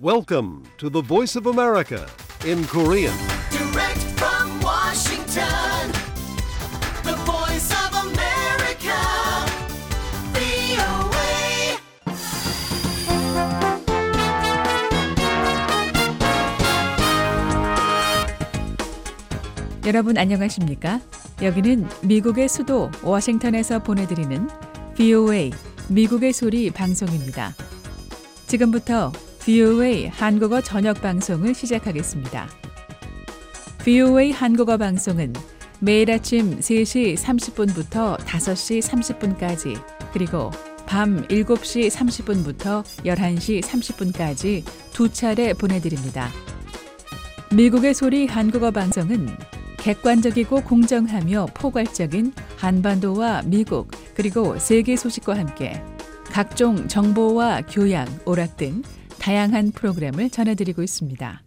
Welcome to the Voice of America in Korean. Direct from Washington, the voice of America, VOA. 여러분 안녕하십니까? 여기는 미국의 수도 워싱턴에서 보내드리는 VOA 미국의 소리 방송입니다. 지금부터 VOA 한국어 저녁 방송을 시작하겠습니다. VOA 한국어 방송은 매일 아침 3시 30분부터 5시 30분까지 그리고 밤 7시 30분부터 11시 30분까지 두 차례 보내드립니다. 미국의 소리 한국어 방송은 객관적이고 공정하며 포괄적인 한반도와 미국 그리고 세계 소식과 함께 각종 정보와 교양, 오락 등 다양한 프로그램을 전해드리고 있습니다.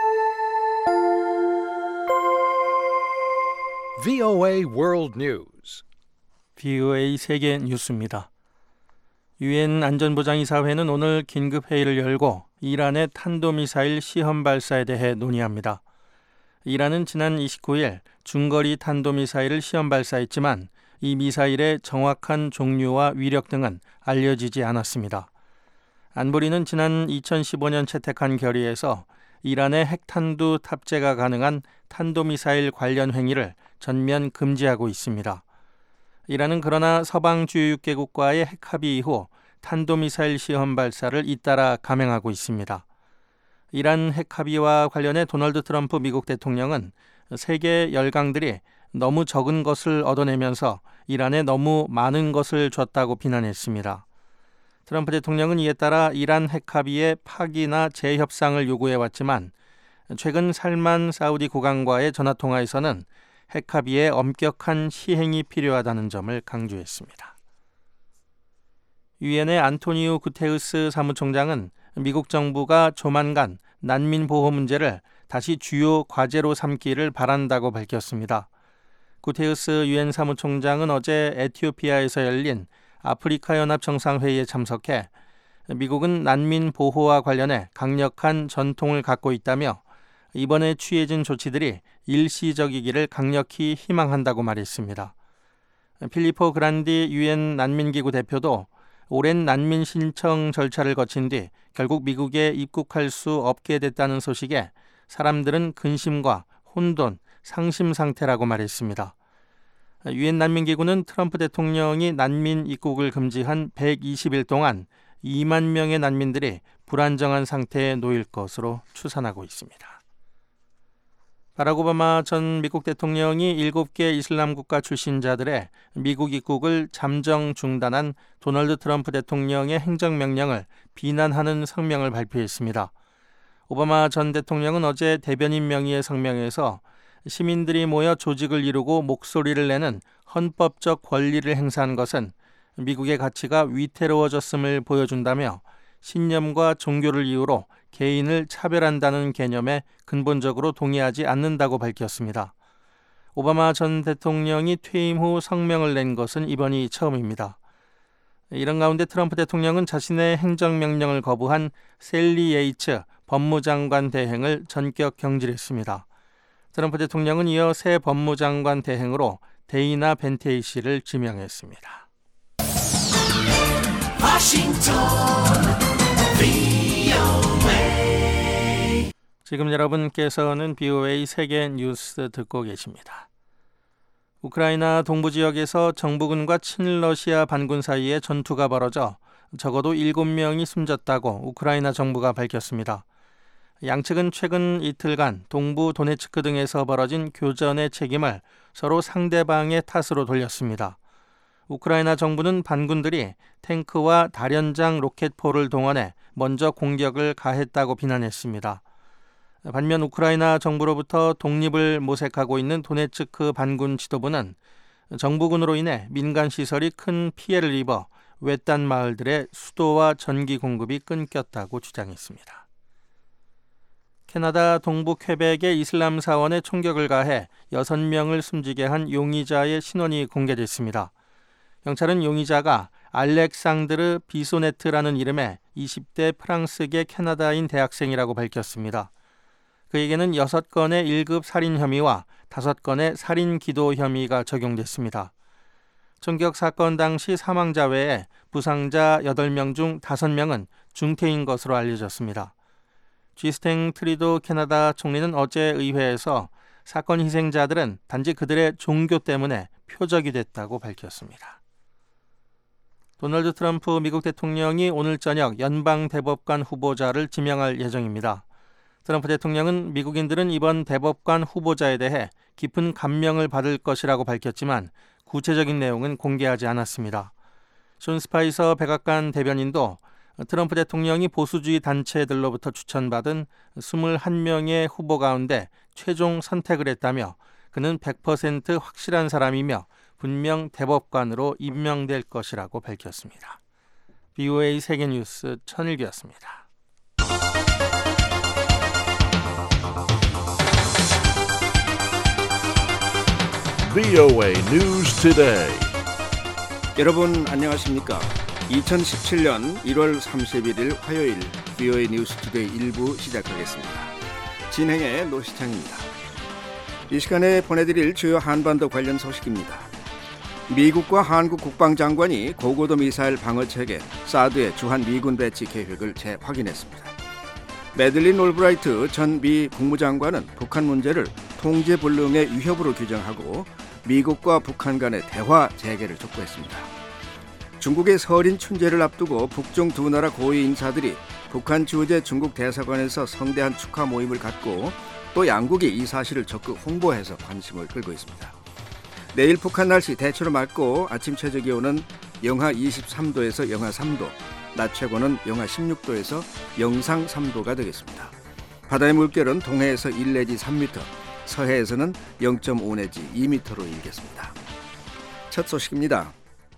VOA World News. VOA 세계 뉴스입니다. 유엔 안전보장이사회는 오늘 긴급회의를 열고 이란의 탄도미사일 시험 발사에 대해 논의합니다. 이란은 지난 29일 중거리 탄도미사일을 시험 발사했지만 이 미사일의 정확한 종류와 위력 등은 알려지지 않았습니다. 안보리는 지난 2015년 채택한 결의에서 이란의 핵탄두 탑재가 가능한 탄도미사일 관련 행위를 전면 금지하고 있습니다. 이란은 그러나 서방 주요 6개국과의 핵합의 이후 탄도미사일 시험 발사를 잇따라 감행하고 있습니다. 이란 핵합의와 관련해 도널드 트럼프 미국 대통령은 세계 열강들이 너무 적은 것을 얻어내면서 이란에 너무 많은 것을 줬다고 비난했습니다. 트럼프 대통령은 이에 따라 이란 핵합의의 파기나 재협상을 요구해왔지만 최근 살만 사우디 국왕과의 전화통화에서는 핵합의의 엄격한 시행이 필요하다는 점을 강조했습니다. 유엔의 안토니우 구테우스 사무총장은 미국 정부가 조만간 난민 보호 문제를 다시 주요 과제로 삼기를 바란다고 밝혔습니다. 구테우스 유엔 사무총장은 어제 에티오피아에서 열린 아프리카 연합 정상회의에 참석해 미국은 난민 보호와 관련해 강력한 전통을 갖고 있다며 이번에 취해진 조치들이 일시적이기를 강력히 희망한다고 말했습니다. 필리포 그란디 유엔 난민기구 대표도 오랜 난민 신청 절차를 거친 뒤 결국 미국에 입국할 수 없게 됐다는 소식에 사람들은 근심과 혼돈, 상심 상태라고 말했습니다. 유엔 난민기구는 트럼프 대통령이 난민 입국을 금지한 120일 동안 2만 명의 난민들이 불안정한 상태에 놓일 것으로 추산하고 있습니다. 바락 오바마 전 미국 대통령이 7개 이슬람 국가 출신자들의 미국 입국을 잠정 중단한 도널드 트럼프 대통령의 행정명령을 비난하는 성명을 발표했습니다. 오바마 전 대통령은 어제 대변인 명의의 성명에서 시민들이 모여 조직을 이루고 목소리를 내는 헌법적 권리를 행사한 것은 미국의 가치가 위태로워졌음을 보여준다며 신념과 종교를 이유로 개인을 차별한다는 개념에 근본적으로 동의하지 않는다고 밝혔습니다. 오바마 전 대통령이 퇴임 후 성명을 낸 것은 이번이 처음입니다. 이런 가운데 트럼프 대통령은 자신의 행정명령을 거부한 셀리 예이츠 법무장관 대행을 전격 경질했습니다. 트럼프 대통령은 이어 새 법무장관 대행으로 데이나 벤테이 씨를 지명했습니다. 지금 여러분께서는 BOA 세계 뉴스 듣고 계십니다. 우크라이나 동부 지역에서 정부군과 친러시아 반군 사이에 전투가 벌어져 적어도 7명이 숨졌다고 우크라이나 정부가 밝혔습니다. 양측은 최근 이틀간 동부 도네츠크 등에서 벌어진 교전의 책임을 서로 상대방의 탓으로 돌렸습니다. 우크라이나 정부는 반군들이 탱크와 다련장 로켓포를 동원해 먼저 공격을 가했다고 비난했습니다. 반면 우크라이나 정부로부터 독립을 모색하고 있는 도네츠크 반군 지도부는 정부군으로 인해 민간 시설이 큰 피해를 입어 외딴 마을들의 수도와 전기 공급이 끊겼다고 주장했습니다. 캐나다 동부 퀘벡의 이슬람 사원에 총격을 가해 6명을 숨지게 한 용의자의 신원이 공개됐습니다. 경찰은 용의자가 알렉상드르 비소네트라는 이름의 20대 프랑스계 캐나다인 대학생이라고 밝혔습니다. 그에게는 6건의 1급 살인 혐의와 5건의 살인 기도 혐의가 적용됐습니다. 총격 사건 당시 사망자 외에 부상자 8명 중 5명은 중태인 것으로 알려졌습니다. 지스탱 트리도 캐나다 총리는 어제 의회에서 사건 희생자들은 단지 그들의 종교 때문에 표적이 됐다고 밝혔습니다. 도널드 트럼프 미국 대통령이 오늘 저녁 연방 대법관 후보자를 지명할 예정입니다. 트럼프 대통령은 미국인들은 이번 대법관 후보자에 대해 깊은 감명을 받을 것이라고 밝혔지만 구체적인 내용은 공개하지 않았습니다. 존 스파이서 백악관 대변인도 트럼프 대통령이 보수주의 단체들로부터 추천받은 21명의 후보 가운데 최종 선택을 했다며 그는 100% 확실한 사람이며 분명 대법관으로 임명될 것이라고 밝혔습니다. VOA 세계뉴스 천일규였습니다. VOA News Today. 여러분 안녕하십니까? 2017년 1월 31일 화요일 VOA 뉴스 투데이 1부 시작하겠습니다. 진행의 노시창입니다. 이 시간에 보내드릴 주요 한반도 관련 소식입니다. 미국과 한국 국방장관이 고고도 미사일 방어체계 사드의 주한 미군 배치 계획을 재확인했습니다. 매들린 올브라이트 전 미 국무장관은 북한 문제를 통제불능의 위협으로 규정하고 미국과 북한 간의 대화 재개를 촉구했습니다. 중국의 설인 춘제를 앞두고 북중 두 나라 고위 인사들이 북한 주재 중국 대사관에서 성대한 축하 모임을 갖고 또 양국이 이 사실을 적극 홍보해서 관심을 끌고 있습니다. 내일 북한 날씨 대체로 맑고 아침 최저 기온은 영하 23도에서 영하 3도, 낮 최고는 영하 16도에서 영상 3도가 되겠습니다. 바다의 물결은 동해에서 1 내지 3m, 서해에서는 0.5 내지 2m로 일겠습니다. 첫 소식입니다.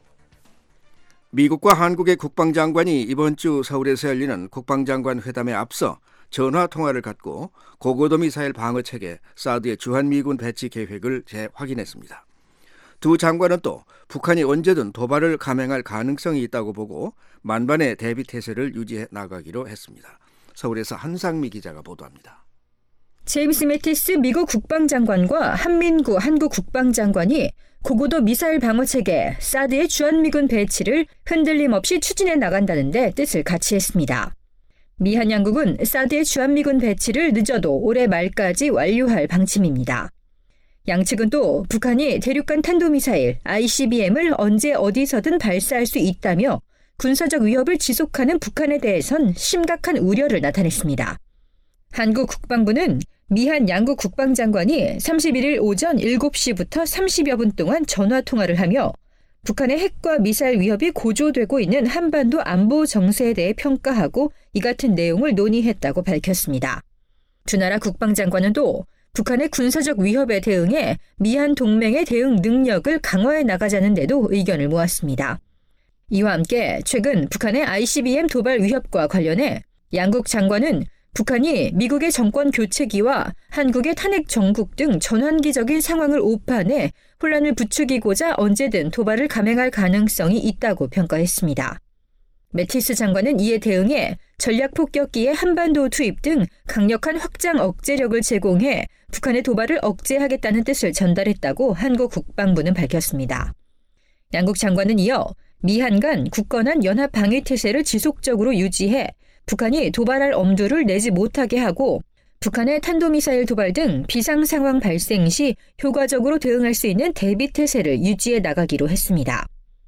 미국과 한국의 국방장관이 이번 주 서울에서 열리는 국방장관 회담에 앞서 전화 통화를 갖고 고고도 미사일 방어체계 사드의 주한미군 배치 계획을 재확인했습니다. 두 장관은 또 북한이 언제든 도발을 감행할 가능성이 있다고 보고 만반의 대비태세를 유지해 나가기로 했습니다. 서울에서 한상미 기자가 보도합니다. 제임스 매티스 미국 국방장관과 한민구 한국 국방장관이 고고도 미사일 방어체계 사드의 주한미군 배치를 흔들림 없이 추진해 나간다는 데 뜻을 같이 했습니다. 미한 양국은 사드의 주한미군 배치를 늦어도 올해 말까지 완료할 방침입니다. 양측은 또 북한이 대륙간 탄도미사일 ICBM을 언제 어디서든 발사할 수 있다며 군사적 위협을 지속하는 북한에 대해선 심각한 우려를 나타냈습니다. 한국 국방부는 미한 양국 국방장관이 31일 오전 7시부터 30여 분 동안 전화통화를 하며 북한의 핵과 미사일 위협이 고조되고 있는 한반도 안보 정세에 대해 평가하고 이 같은 내용을 논의했다고 밝혔습니다. 두 나라 국방장관은 또 북한의 군사적 위협에 대응해 미한 동맹의 대응 능력을 강화해 나가자는 데도 의견을 모았습니다. 이와 함께 최근 북한의 ICBM 도발 위협과 관련해 양국 장관은 북한이 미국의 정권 교체기와 한국의 탄핵 정국 등 전환기적인 상황을 오판해 혼란을 부추기고자 언제든 도발을 감행할 가능성이 있다고 평가했습니다. 매티스 장관은 이에 대응해 전략폭격기의 한반도 투입 등 강력한 확장 억제력을 제공해 북한의 도발을 억제하겠다는 뜻을 전달했다고 한국 국방부는 밝혔습니다. 양국 장관은 이어 미한 간 굳건한 연합 방위 태세를 지속적으로 유지해 북한이 도발할 엄두를 내지 못하게 하고 북한의 탄도미사일 도발 등 비상 상황 발생 시 효과적으로 대응할 수 있는 대비 태세를 유지해 나가기로 했습니다.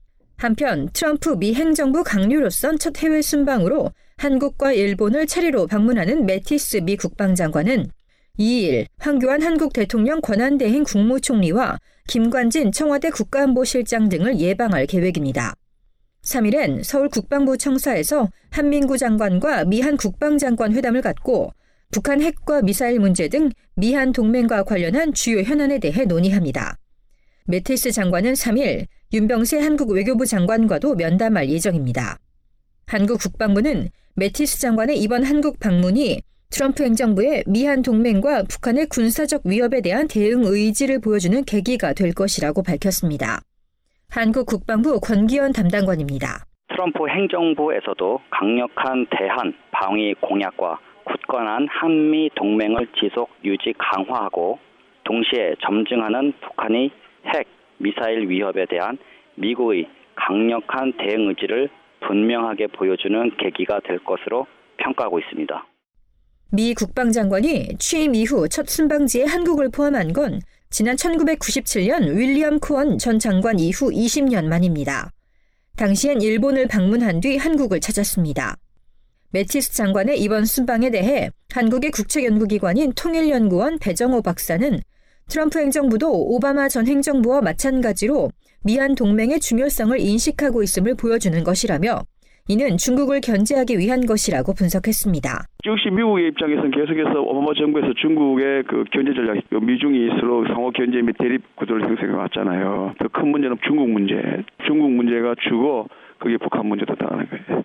한편 트럼프 미 행정부 강요로선 첫 해외 순방으로 한국과 일본을 차례로 방문하는 매티스 미 국방장관은 2일 황교안 한국 대통령 권한대행 국무총리와 김관진 청와대 국가안보실장 등을 예방할 계획입니다. 3일엔 서울 국방부 청사에서 한민구 장관과 미한 국방장관 회담을 갖고 북한 핵과 미사일 문제 등 미한 동맹과 관련한 주요 현안에 대해 논의합니다. 매티스 장관은 3일 윤병세 한국 외교부 장관과도 면담할 예정입니다. 한국 국방부는 매티스 장관의 이번 한국 방문이 트럼프 행정부의 미한 동맹과 북한의 군사적 위협에 대한 대응 의지를 보여주는 계기가 될 것이라고 밝혔습니다. 한국 국방부 권기현 담당관입니다. 트럼프 행정부에서도 강력한 대한 방위 공약과 굳건한 한미 동맹을 지속 유지 강화하고 동시에 점증하는 북한의 핵, 미사일 위협에 대한 미국의 강력한 대응 의지를 분명하게 보여주는 계기가 될 것으로 평가하고 있습니다. 미 국방장관이 취임 이후 첫 순방지에 한국을 포함한 건 지난 1997년 윌리엄 코언 전 장관 이후 20년 만입니다. 당시엔 일본을 방문한 뒤 한국을 찾았습니다. 매티스 장관의 이번 순방에 대해 한국의 국책연구기관인 통일연구원 배정호 박사는 트럼프 행정부도 오바마 전 행정부와 마찬가지로 미한 동맹의 중요성을 인식하고 있음을 보여주는 것이라며 이는 중국을 견제하기 위한 것이라고 분석했습니다. 역시 미국의 입장에서는 계속해서 오바마 정부에서 중국의 그 경제 전략, 미중이 서로 상호 견제 및 대립 구도를 형성해 왔잖아요. 더 큰 문제는 중국 문제. 중국 문제가 주고 그게 북한 문제도 당하는 거예요.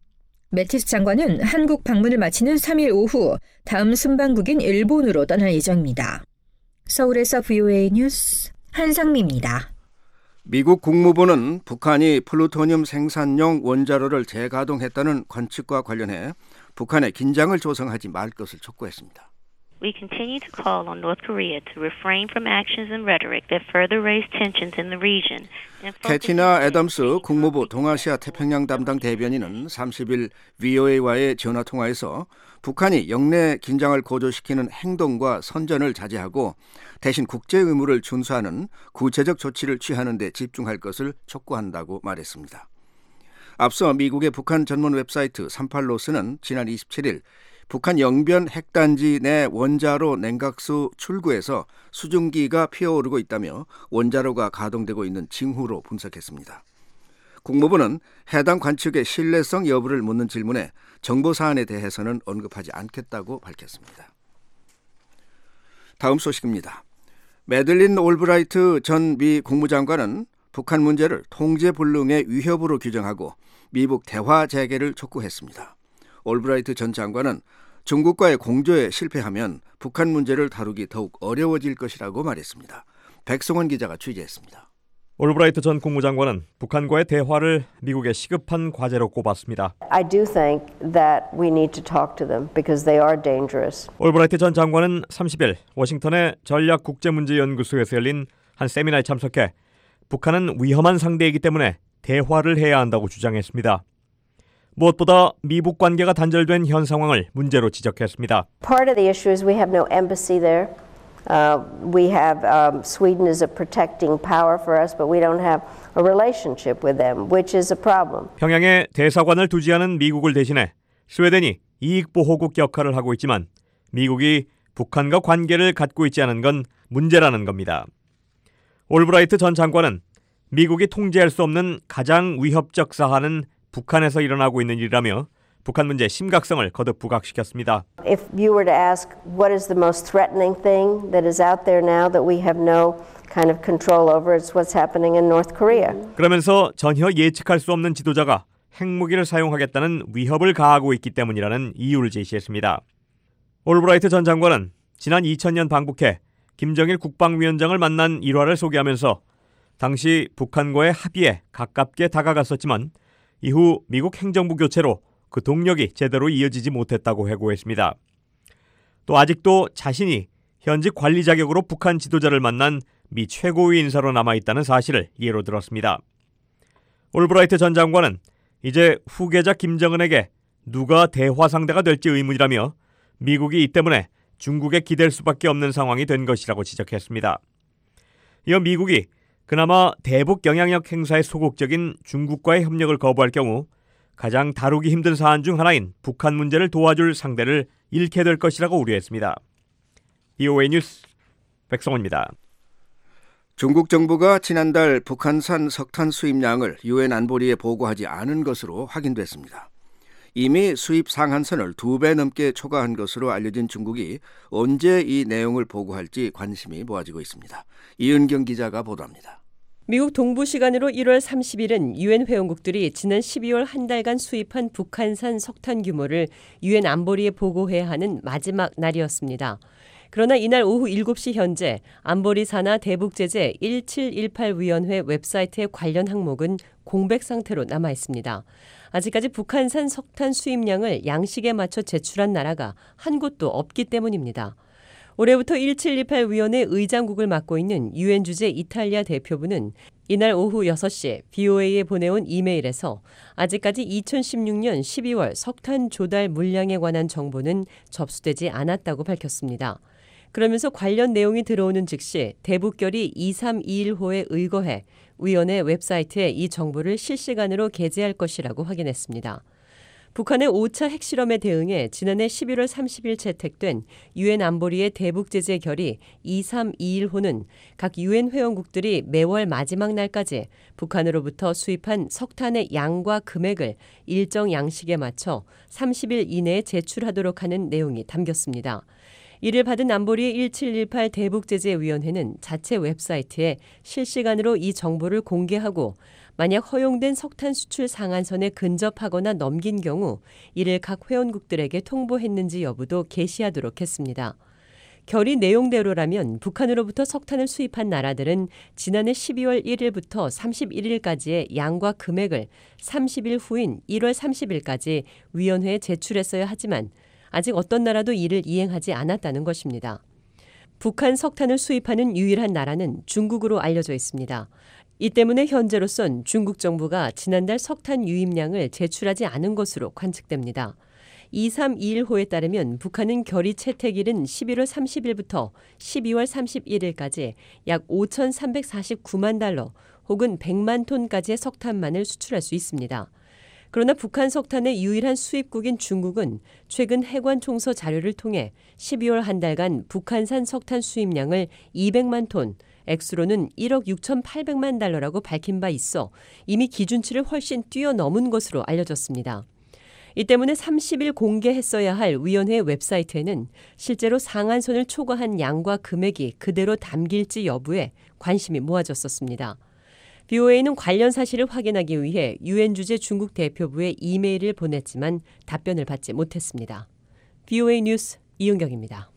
매티스 장관은 한국 방문을 마치는 3일 오후 다음 순방국인 일본으로 떠날 예정입니다. 서울에서 VOA 뉴스 한상미입니다. 미국 국무부는 북한이 플루토늄 생산용 원자로를 재가동했다는 관측과 관련해 북한에 긴장을 조성하지 말 것을 촉구했습니다. We continue to call on North Korea to refrain from actions and rhetoric that further raise tensions in the region. 캐티나 애덤스 국무부 동아시아 태평양 담당 대변인은 30일 VOA와의 전화 통화에서 북한이 영내 긴장을 고조시키는 행동과 선전을 자제하고 대신 국제 의무를 준수하는 구체적 조치를 취하는 데 집중할 것을 촉구한다고 말했습니다. 앞서 미국의 북한 전문 웹사이트 38로스는 지난 27일 북한 영변 핵단지 내 원자로 냉각수 출구에서 수증기가 피어오르고 있다며 원자로가 가동되고 있는 징후로 분석했습니다. 국무부는 해당 관측의 신뢰성 여부를 묻는 질문에 정보 사안에 대해서는 언급하지 않겠다고 밝혔습니다. 다음 소식입니다. 매들린 올브라이트 전 미 국무장관은 북한 문제를 통제불능의 위협으로 규정하고 미북 대화 재개를 촉구했습니다. 올브라이트 전 장관은 중국과의 공조에 실패하면 북한 문제를 다루기 더욱 어려워질 것이라고 말했습니다. 백성원 기자가 취재했습니다. 올브라이트 전 국무장관은 북한과의 대화를 미국의 시급한 과제로 꼽았습니다. I do think that we need to talk to them because they are dangerous. 올브라이트 전 장관은 30일 워싱턴의 전략국제문제연구소에서 열린 한 세미나에 참석해 북한은 위험한 상대이기 때문에 대화를 해야 한다고 주장했습니다. 무엇보다 미북 관계가 단절된 현 상황을 문제로 지적했습니다. Part of the issue is we have no embassy there. We have Sweden is a protecting power for us, but we don't have a relationship with them, which is a problem. 평양에 대사관을 두지 않은 미국을 대신해 스웨덴이 이익보호국 역할을 하고 있지만 미국이 북한과 관계를 갖고 있지 않은 건 문제라는 겁니다. 올브라이트 전 장관은 미국이 통제할 수 없는 가장 위협적 사안은 북한에서 일어나고 있는 일이라며 북한 문제의 심각성을 거듭 부각시켰습니다. If you were to ask what is the most threatening thing that is out there now that we have no kind of control over, it's what's happening in North Korea. 그러면서 전혀 예측할 수 없는 지도자가 핵무기를 사용하겠다는 위협을 가하고 있기 때문이라는 이유를 제시했습니다. 올브라이트 전 장관은 지난 2000년 방북해 김정일 국방위원장을 만난 일화를 소개하면서 당시 북한과의 합의에 가깝게 다가갔었지만 이후 미국 행정부 교체로 그 동력이 제대로 이어지지 못했다고 해고했습니다. 또 아직도 자신이 현직 관리 자격으로 북한 지도자를 만난 미 최고위 인사로 남아있다는 사실을 예로 들었습니다. 올브라이트 전 장관은 이제 후계자 김정은에게 누가 대화 상대가 될지 의문이라며 미국이 이 때문에 중국에 기댈 수밖에 없는 상황이 된 것이라고 지적했습니다. 이어 미국이 그나마 대북 영향력 행사에 소극적인 중국과의 협력을 거부할 경우 가장 다루기 힘든 사안 중 하나인 북한 문제를 도와줄 상대를 잃게 될 것이라고 우려했습니다. VOA 뉴스 백성원입니다. 중국 정부가 지난달 북한산 석탄 수입량을 유엔 안보리에 보고하지 않은 것으로 확인됐습니다. 이미 수입 상한선을 2배 넘게 초과한 것으로 알려진 중국이 언제 이 내용을 보고할지 관심이 모아지고 있습니다. 이은경 기자가 보도합니다. 미국 동부 시간으로 1월 30일은 유엔 회원국들이 지난 12월 한 달간 수입한 북한산 석탄 규모를 유엔 안보리에 보고해야 하는 마지막 날이었습니다. 그러나 이날 오후 7시 현재 안보리 산하 대북제재 1718위원회 웹사이트의 관련 항목은 공백 상태로 남아 있습니다. 아직까지 북한산 석탄 수입량을 양식에 맞춰 제출한 나라가 한 곳도 없기 때문입니다. 올해부터 1718위원회 의장국을 맡고 있는 유엔 주재 이탈리아 대표부는 이날 오후 6시 VOA에 보내온 이메일에서 아직까지 2016년 12월 석탄 조달 물량에 관한 정보는 접수되지 않았다고 밝혔습니다. 그러면서 관련 내용이 들어오는 즉시 대북결의 2321호에 의거해 위원회 웹사이트에 이 정보를 실시간으로 게재할 것이라고 확인했습니다. 북한의 5차 핵실험에 대응해 지난해 11월 30일 채택된 유엔 안보리의 대북제재 결의 2321호는 각 유엔 회원국들이 매월 마지막 날까지 북한으로부터 수입한 석탄의 양과 금액을 일정 양식에 맞춰 30일 이내에 제출하도록 하는 내용이 담겼습니다. 이를 받은 안보리의 1718 대북제재위원회는 자체 웹사이트에 실시간으로 이 정보를 공개하고 만약 허용된 석탄 수출 상한선에 근접하거나 넘긴 경우 이를 각 회원국들에게 통보했는지 여부도 게시하도록 했습니다. 결의 내용대로라면 북한으로부터 석탄을 수입한 나라들은 지난해 12월 1일부터 31일까지의 양과 금액을 30일 후인 1월 30일까지 위원회에 제출했어야 하지만 아직 어떤 나라도 이를 이행하지 않았다는 것입니다. 북한 석탄을 수입하는 유일한 나라는 중국으로 알려져 있습니다. 이 때문에 현재로선 중국 정부가 지난달 석탄 유입량을 제출하지 않은 것으로 관측됩니다. 2321호에 따르면 북한은 결의 채택일은 11월 30일부터 12월 31일까지 약 5,349만 달러 혹은 100만 톤까지의 석탄만을 수출할 수 있습니다. 그러나 북한 석탄의 유일한 수입국인 중국은 최근 해관총서 자료를 통해 12월 한 달간 북한산 석탄 수입량을 200만 톤, 액수로는 1억 6,800만 달러라고 밝힌 바 있어 이미 기준치를 훨씬 뛰어넘은 것으로 알려졌습니다. 이 때문에 30일 공개했어야 할 위원회 웹사이트에는 실제로 상한선을 초과한 양과 금액이 그대로 담길지 여부에 관심이 모아졌었습니다. VOA는 관련 사실을 확인하기 위해 유엔 주재 중국 대표부에 이메일을 보냈지만 답변을 받지 못했습니다. VOA 뉴스 이은경입니다.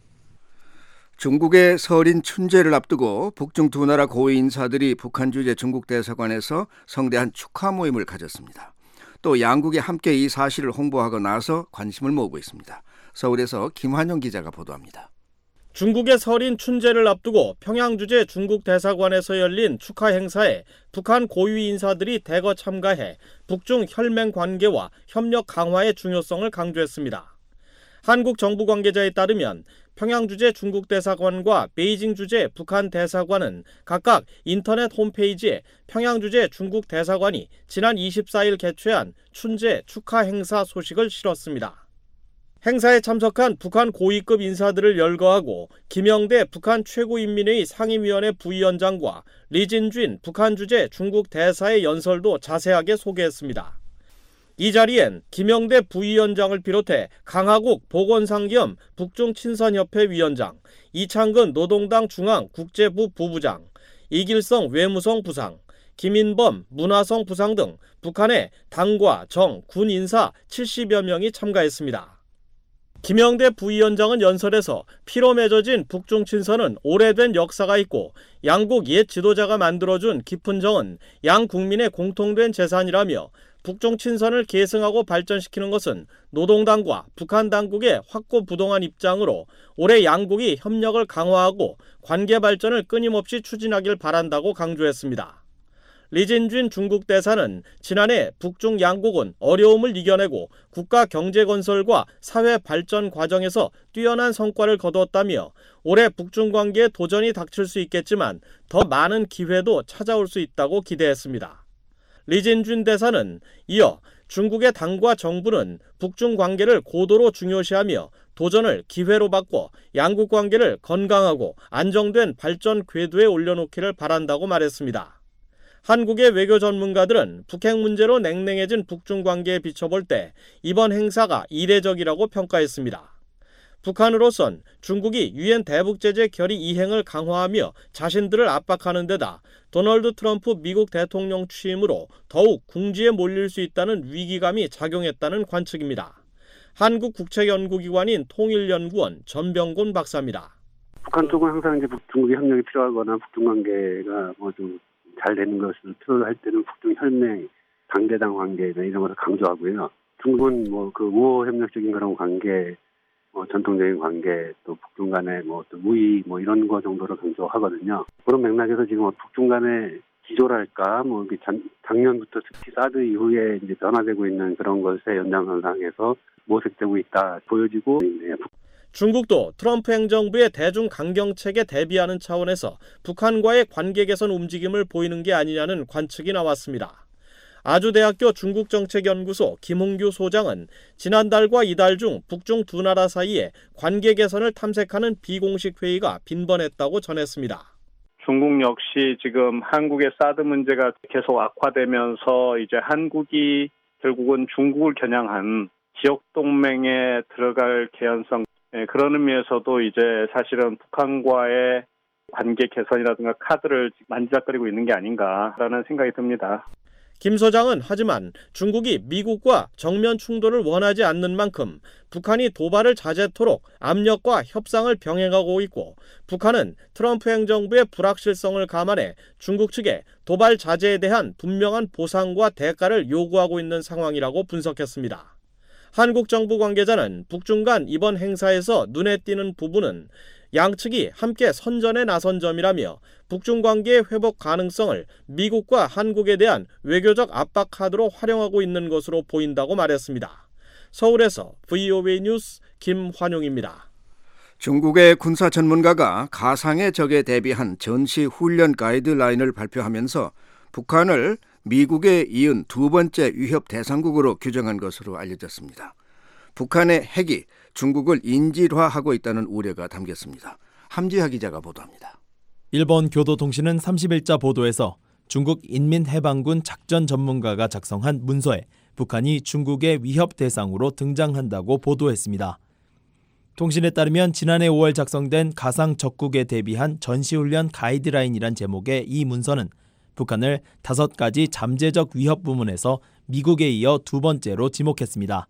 중국의 설인 춘제를 앞두고 북중 두 나라 고위 인사들이 북한 주재 중국 대사관에서 성대한 축하 모임을 가졌습니다. 또 양국이 함께 이 사실을 홍보하고 나서 관심을 모으고 있습니다. 서울에서 김환영 기자가 보도합니다. 중국의 설인 춘제를 앞두고 평양 주재 중국 대사관에서 열린 축하 행사에 북한 고위 인사들이 대거 참가해 북중 혈맹 관계와 협력 강화의 중요성을 강조했습니다. 한국 정부 관계자에 따르면 평양 주재 중국 대사관과 베이징 주재 북한 대사관은 각각 인터넷 홈페이지에 평양 주재 중국 대사관이 지난 24일 개최한 춘제 축하 행사 소식을 실었습니다. 행사에 참석한 북한 고위급 인사들을 열거하고 김영대 북한 최고인민회의 상임위원회 부위원장과 리진쥔 북한 주재 중국 대사의 연설도 자세하게 소개했습니다. 이 자리엔 김영대 부위원장을 비롯해 강하국 보건상겸 북중친선협회 위원장, 이창근 노동당 중앙 국제부 부부장, 이길성 외무성 부상, 김인범 문화성 부상 등 북한의 당과 정, 군 인사 70여 명이 참가했습니다. 김영대 부위원장은 연설에서 피로 맺어진 북중 친선은 오래된 역사가 있고 양국 옛 지도자가 만들어준 깊은 정은 양 국민의 공통된 재산이라며 북중 친선을 계승하고 발전시키는 것은 노동당과 북한 당국의 확고부동한 입장으로 올해 양국이 협력을 강화하고 관계 발전을 끊임없이 추진하길 바란다고 강조했습니다. 리진쥔 중국 대사는 지난해 북중 양국은 어려움을 이겨내고 국가 경제 건설과 사회 발전 과정에서 뛰어난 성과를 거두었다며 올해 북중 관계에 도전이 닥칠 수 있겠지만 더 많은 기회도 찾아올 수 있다고 기대했습니다. 리진쥔 대사는 이어 중국의 당과 정부는 북중 관계를 고도로 중요시하며 도전을 기회로 바꿔 양국 관계를 건강하고 안정된 발전 궤도에 올려놓기를 바란다고 말했습니다. 한국의 외교 전문가들은 북핵 문제로 냉랭해진 북중 관계에 비춰볼 때 이번 행사가 이례적이라고 평가했습니다. 북한으로선 중국이 유엔 대북제재 결의 이행을 강화하며 자신들을 압박하는 데다 도널드 트럼프 미국 대통령 취임으로 더욱 궁지에 몰릴 수 있다는 위기감이 작용했다는 관측입니다. 한국국책연구기관인 통일연구원 전병곤 박사입니다. 북한 쪽은 항상 이제 중국의 협력이 필요하거나 북중 관계가 뭐 좀 잘 되는 것을 필요할 때는 북중 혈맹, 당대당 관계 이런 것을 강조하고요. 중국은 뭐 그 우호 협력적인 그런 관계, 전통적인 관계, 또 북중 간의 뭐 또 무의 뭐 이런 거 정도를 강조하거든요. 그런 맥락에서 지금 북중 간의 기조랄까, 뭐 작년부터 특히 사드 이후에 이제 변화되고 있는 그런 것의 연장선상에서 모색되고 있다 보여지고 있네요. 중국도 트럼프 행정부의 대중 강경책에 대비하는 차원에서 북한과의 관계 개선 움직임을 보이는 게 아니냐는 관측이 나왔습니다. 아주대학교 중국정책연구소 김홍규 소장은 지난달과 이달 중 북중 두 나라 사이에 관계 개선을 탐색하는 비공식 회의가 빈번했다고 전했습니다. 중국 역시 지금 한국의 사드 문제가 계속 악화되면서 이제 한국이 결국은 중국을 겨냥한 지역 동맹에 들어갈 개연성, 그런 의미에서도 이제 사실은 북한과의 관계 개선이라든가 카드를 만지작거리고 있는 게 아닌가라는 생각이 듭니다. 김 소장은 하지만 중국이 미국과 정면 충돌을 원하지 않는 만큼 북한이 도발을 자제토록 압력과 협상을 병행하고 있고, 북한은 트럼프 행정부의 불확실성을 감안해 중국 측에 도발 자제에 대한 분명한 보상과 대가를 요구하고 있는 상황이라고 분석했습니다. 한국 정부 관계자는 북중 간 이번 행사에서 눈에 띄는 부분은 양측이 함께 선전에 나선 점이라며 북중 관계의 회복 가능성을 미국과 한국에 대한 외교적 압박 카드로 활용하고 있는 것으로 보인다고 말했습니다. 서울에서 VOA 뉴스 김환용입니다. 중국의 군사 전문가가 가상의 적에 대비한 전시 훈련 가이드라인을 발표하면서 북한을 미국에 이은 두 번째 위협 대상국으로 규정한 것으로 알려졌습니다. 북한의 핵이 중국을 인질화하고 있다는 우려가 담겼습니다. 함지하 기자가 보도합니다. 일본 교도통신은 30일자 보도에서 중국 인민해방군 작전 전문가가 작성한 문서에 북한이 중국의 위협 대상으로 등장한다고 보도했습니다. 통신에 따르면 지난해 5월 작성된 가상 적국에 대비한 전시훈련 가이드라인이란 제목의 이 문서는 북한을 5가지 잠재적 위협 부문에서 미국에 이어 두 번째로 지목했습니다.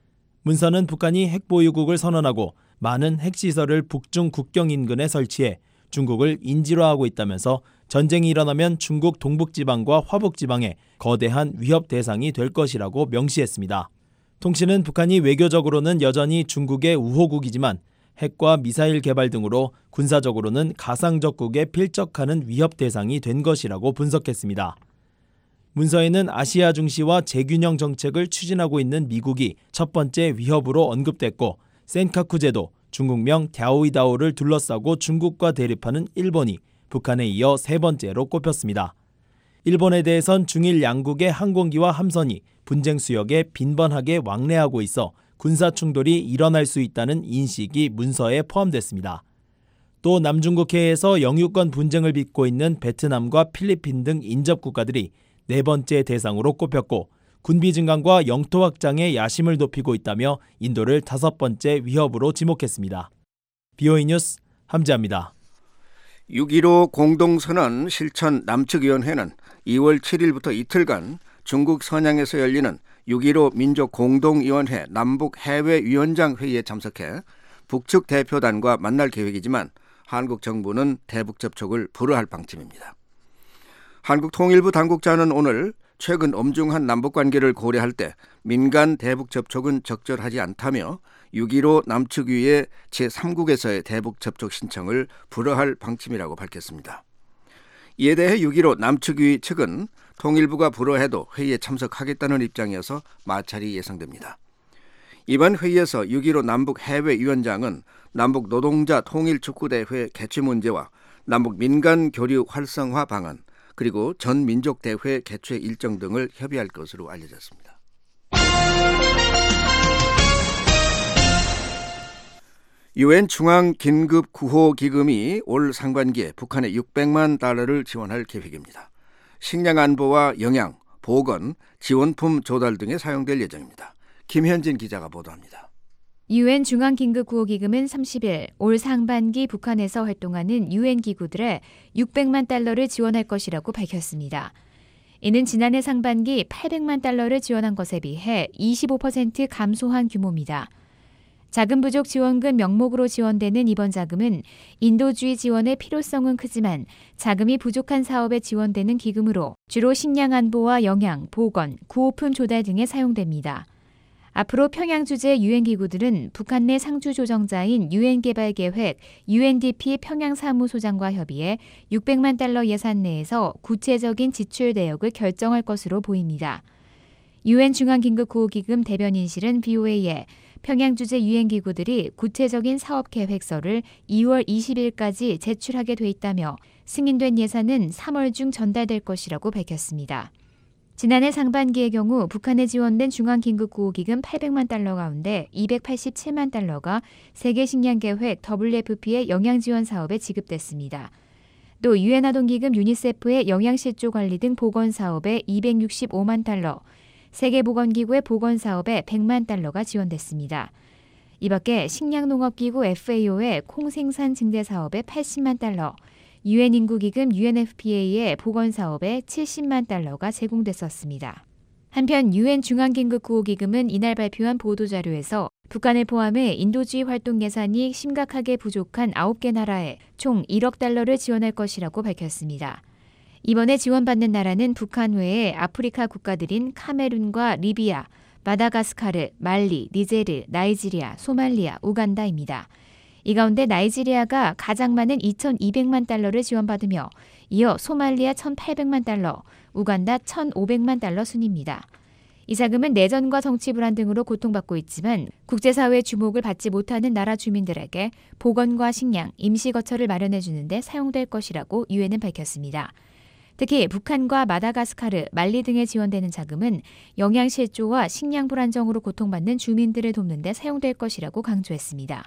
문서는 북한이 핵보유국을 선언하고 많은 핵시설을 북중 국경 인근에 설치해 중국을 인질화하고 있다면서 전쟁이 일어나면 중국 동북지방과 화북지방에 거대한 위협 대상이 될 것이라고 명시했습니다. 통신은 북한이 외교적으로는 여전히 중국의 우호국이지만 핵과 미사일 개발 등으로 군사적으로는 가상적국에 필적하는 위협 대상이 된 것이라고 분석했습니다. 문서에는 아시아 중시와 재균형 정책을 추진하고 있는 미국이 첫 번째 위협으로 언급됐고, 센카쿠 제도, 중국명 갸오이다오를 둘러싸고 중국과 대립하는 일본이 북한에 이어 세 번째로 꼽혔습니다. 일본에 대해선 중일 양국의 항공기와 함선이 분쟁 수역에 빈번하게 왕래하고 있어 군사 충돌이 일어날 수 있다는 인식이 문서에 포함됐습니다. 또 남중국해에서 영유권 분쟁을 빚고 있는 베트남과 필리핀 등 인접 국가들이 네 번째 대상으로 꼽혔고, 군비 증강과 영토 확장에 야심을 높이고 있다며 인도를 5번째 위협으로 지목했습니다. BOE 뉴스 함지아입니다. 6.15 공동선언 실천 남측위원회는 2월 7일부터 이틀간 중국 선양에서 열리는 6.15 민족공동위원회 남북해외위원장 회의에 참석해 북측 대표단과 만날 계획이지만 한국 정부는 대북 접촉을 불허할 방침입니다. 한국 통일부 당국자는 오늘 최근 엄중한 남북관계를 고려할 때 민간 대북 접촉은 적절하지 않다며 6.15 남측위의 제3국에서의 대북 접촉 신청을 불허할 방침이라고 밝혔습니다. 이에 대해 6.15 남측위 측은 통일부가 불허해도 회의에 참석하겠다는 입장이어서 마찰이 예상됩니다. 이번 회의에서 6.15 남북해외위원장은 남북 노동자 통일축구대회 개최 문제와 남북 민간 교류 활성화 방안, 그리고 전민족대회 개최 일정 등을 협의할 것으로 알려졌습니다. 유엔 중앙긴급구호기금이 올 상반기에 북한에 600만 달러를 지원할 계획입니다. 식량 안보와 영양, 보건, 지원품 조달 등에 사용될 예정입니다. 김현진 기자가 보도합니다. 유엔 중앙긴급구호기금은 30일 올 상반기 북한에서 활동하는 유엔 기구들에 600만 달러를 지원할 것이라고 밝혔습니다. 이는 지난해 상반기 800만 달러를 지원한 것에 비해 25% 감소한 규모입니다. 자금 부족 지원금 명목으로 지원되는 이번 자금은 인도주의 지원의 필요성은 크지만 자금이 부족한 사업에 지원되는 기금으로 주로 식량 안보와 영양, 보건, 구호품 조달 등에 사용됩니다. 앞으로 평양 주재 유엔 기구들은 북한 내 상주 조정자인 유엔 개발 계획 UNDP 평양 사무소장과 협의해 600만 달러 예산 내에서 구체적인 지출 내역을 결정할 것으로 보입니다. 유엔 중앙긴급구호기금 대변인실은 BOA에 평양 주재 유엔 기구들이 구체적인 사업 계획서를 2월 20일까지 제출하게 돼 있다며 승인된 예산은 3월 중 전달될 것이라고 밝혔습니다. 지난해 상반기의 경우 북한에 지원된 중앙긴급구호기금 800만 달러 가운데 287만 달러가 세계식량계획 WFP의 영양지원 사업에 지급됐습니다. 또 유엔 아동기금 유니세프의 영양실조 관리 등 보건사업에 265만 달러, 세계보건기구의 보건사업에 100만 달러가 지원됐습니다. 이 밖에 식량농업기구 FAO의 콩생산 증대 사업에 80만 달러, 유엔 인구기금 UNFPA의 보건사업에 70만 달러가 제공됐었습니다. 한편 유엔 중앙긴급구호기금은 이날 발표한 보도자료에서 북한을 포함해 인도주의 활동 예산이 심각하게 부족한 9개 나라에 총 1억 달러를 지원할 것이라고 밝혔습니다. 이번에 지원받는 나라는 북한 외에 아프리카 국가들인 카메룬과 리비아, 마다가스카르, 말리, 니제르, 나이지리아, 소말리아, 우간다입니다. 이 가운데 나이지리아가 가장 많은 2,200만 달러를 지원받으며 이어 소말리아 1,800만 달러, 우간다 1,500만 달러 순입니다. 이 자금은 내전과 정치 불안 등으로 고통받고 있지만 국제사회의 주목을 받지 못하는 나라 주민들에게 보건과 식량, 임시거처를 마련해 주는 데 사용될 것이라고 유엔은 밝혔습니다. 특히 북한과 마다가스카르, 말리 등에 지원되는 자금은 영양실조와 식량 불안정으로 고통받는 주민들을 돕는 데 사용될 것이라고 강조했습니다.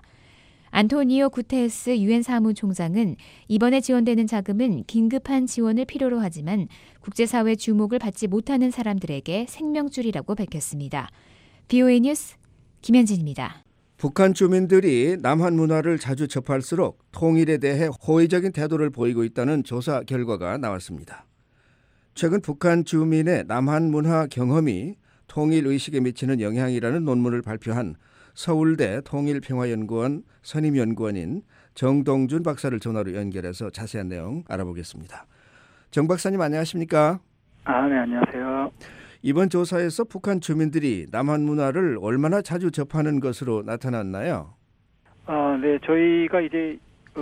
안토니오 구테레스 유엔 사무총장은 이번에 지원되는 자금은 긴급한 지원을 필요로 하지만 국제사회 주목을 받지 못하는 사람들에게 생명줄이라고 밝혔습니다. BOA 뉴스 김현진입니다. 북한 주민들이 남한 문화를 자주 접할수록 통일에 대해 호의적인 태도를 보이고 있다는 조사 결과가 나왔습니다. 최근 북한 주민의 남한 문화 경험이 통일의식에 미치는 영향이라는 논문을 발표한 서울대 통일평화연구원 선임연구원인 정동준 박사를 전화로 연결해서 자세한 내용 알아보겠습니다. 정 박사님 안녕하십니까? 네, 안녕하세요. 이번 조사에서 북한 주민들이 남한 문화를 얼마나 자주 접하는 것으로 나타났나요? 네, 저희가 이제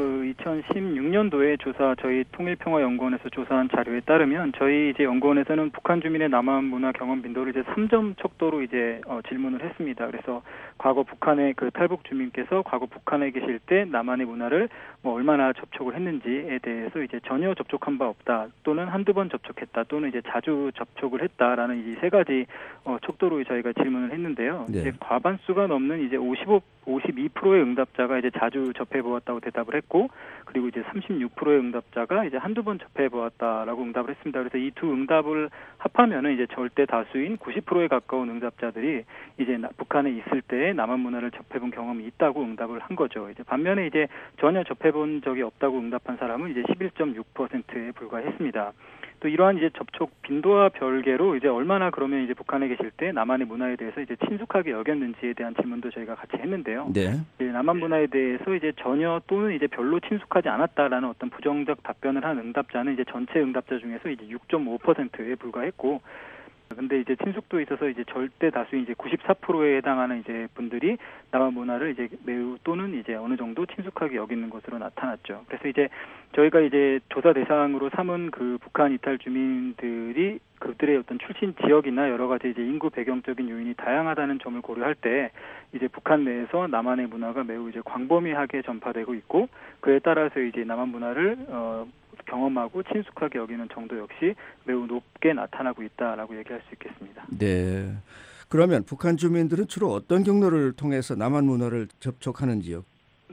2016년도에 저희 통일평화연구원에서 조사한 자료에 따르면 저희 이제 연구원에서는 북한 주민의 남한 문화 경험 빈도를 이제 3점 척도로 이제 질문을 했습니다. 그래서 과거 북한의 그 탈북 주민께서 과거 북한에 계실 때 남한의 문화를 얼마나 접촉을 했는지에 대해서 이제 전혀 접촉한 바 없다, 또는 한두 번 접촉했다, 또는 이제 자주 접촉을 했다라는 이 세 가지 척도로 저희가 질문을 했는데요. 네. 이제 과반수가 넘는 이제 52%의 응답자가 이제 자주 접해 보았다고 대답을 했고, 그리고 이제 36%의 응답자가 이제 한두 번 접해 보았다라고 응답을 했습니다. 그래서 이 두 응답을 합하면은 이제 절대 다수인 90%에 가까운 응답자들이 이제 북한에 있을 때 남한 문화를 접해 본 경험이 있다고 응답을 한 거죠. 이제 반면에 이제 전혀 접해 본 적이 없다고 응답한 사람은 이제 11.6%에 불과했습니다. 또 이러한 이제 접촉 빈도와 별개로 이제 얼마나 그러면 이제 북한에 계실 때 남한의 문화에 대해서 이제 친숙하게 여겼는지에 대한 질문도 저희가 같이 했는데요. 네. 남한 문화에 대해서 이제 전혀 또는 이제 별로 친숙하지 않았다라는 어떤 부정적 답변을 한 응답자는 이제 전체 응답자 중에서 이제 6.5%에 불과했고, 근데 이제 친숙도에 있어서 이제 절대 다수인 이제 94%에 해당하는 이제 분들이 남한 문화를 이제 매우 또는 이제 어느 정도 친숙하게 여기는 것으로 나타났죠. 그래서 이제 저희가 이제 조사 대상으로 삼은 그 북한 이탈 주민들이 그들의 어떤 출신 지역이나 여러 가지 이제 인구 배경적인 요인이 다양하다는 점을 고려할 때 이제 북한 내에서 남한의 문화가 매우 이제 광범위하게 전파되고 있고, 그에 따라서 이제 남한 문화를 경험하고 친숙하게 여기는 정도 역시 매우 높게 나타나고 있다라고 얘기할 수 있겠습니다. 네. 그러면 북한 주민들은 주로 어떤 경로를 통해서 남한 문화를 접촉하는지요? 네,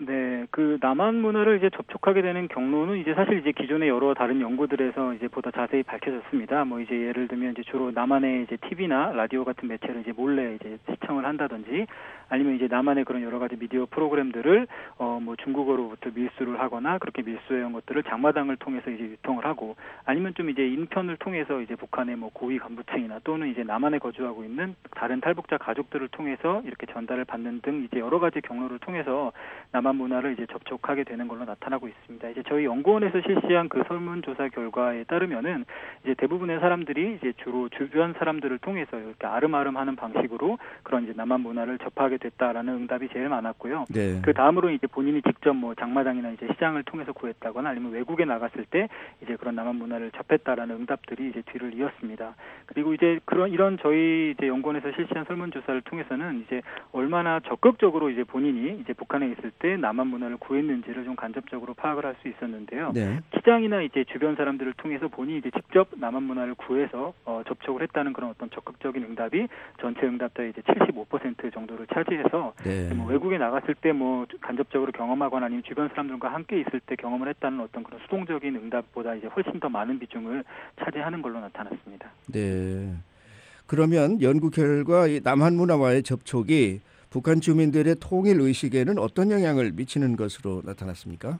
그 남한 문화를 이제 접촉하게 되는 경로는 이제 사실 이제 기존의 여러 다른 연구들에서 이제 보다 자세히 밝혀졌습니다. 뭐 이제 예를 들면 이제 주로 남한의 이제 TV나 라디오 같은 매체를 이제 몰래 이제 시청을 한다든지, 아니면 이제 남한의 그런 여러 가지 미디어 프로그램들을 뭐 중국어로부터 밀수를 하거나 그렇게 밀수해온 것들을 장마당을 통해서 이제 유통을 하고, 아니면 좀 이제 인편을 통해서 이제 북한의 뭐 고위 간부층이나 또는 이제 남한에 거주하고 있는 다른 탈북자 가족들을 통해서 이렇게 전달을 받는 등 이제 여러 가지 경로를 통해서 남한 문화를 이제 접촉하게 되는 걸로 나타나고 있습니다. 이제 저희 연구원에서 실시한 그 설문조사 결과에 따르면은 이제 대부분의 사람들이 이제 주로 주변 사람들을 통해서 이렇게 아름아름하는 방식으로 그런 이제 남한 문화를 접하게 됐다라는 응답이 제일 많았고요. 네. 그 다음으로 이제 본인이 직접 뭐 장마당이나 이제 시장을 통해서 구했다거나 아니면 외국에 나갔을 때 이제 그런 남한 문화를 접했다라는 응답들이 이제 뒤를 이었습니다. 그리고 이제 이런 저희 이제 연구원에서 실시한 설문조사를 통해서는 이제 얼마나 적극적으로 이제 본인이 이제 북한에 있을 때 남한 문화를 구했는지를 좀 간접적으로 파악을 할 수 있었는데요. 네. 시장이나 이제 주변 사람들을 통해서 본인이 이제 직접 남한 문화를 구해서 접촉을 했다는 그런 어떤 적극적인 응답이 전체 응답자의 이제 75% 정도를 차지해서 네. 뭐 외국에 나갔을 때 뭐 간접적으로 경험하거나 아니면 주변 사람들과 함께 있을 때 경험을 했다는 어떤 그런 수동적인 응답보다 이제 훨씬 더 많은 비중을 차지하는 걸로 나타났습니다. 네. 그러면 연구 결과 이 남한 문화와의 접촉이 북한 주민들의 통일 의식에는 어떤 영향을 미치는 것으로 나타났습니까?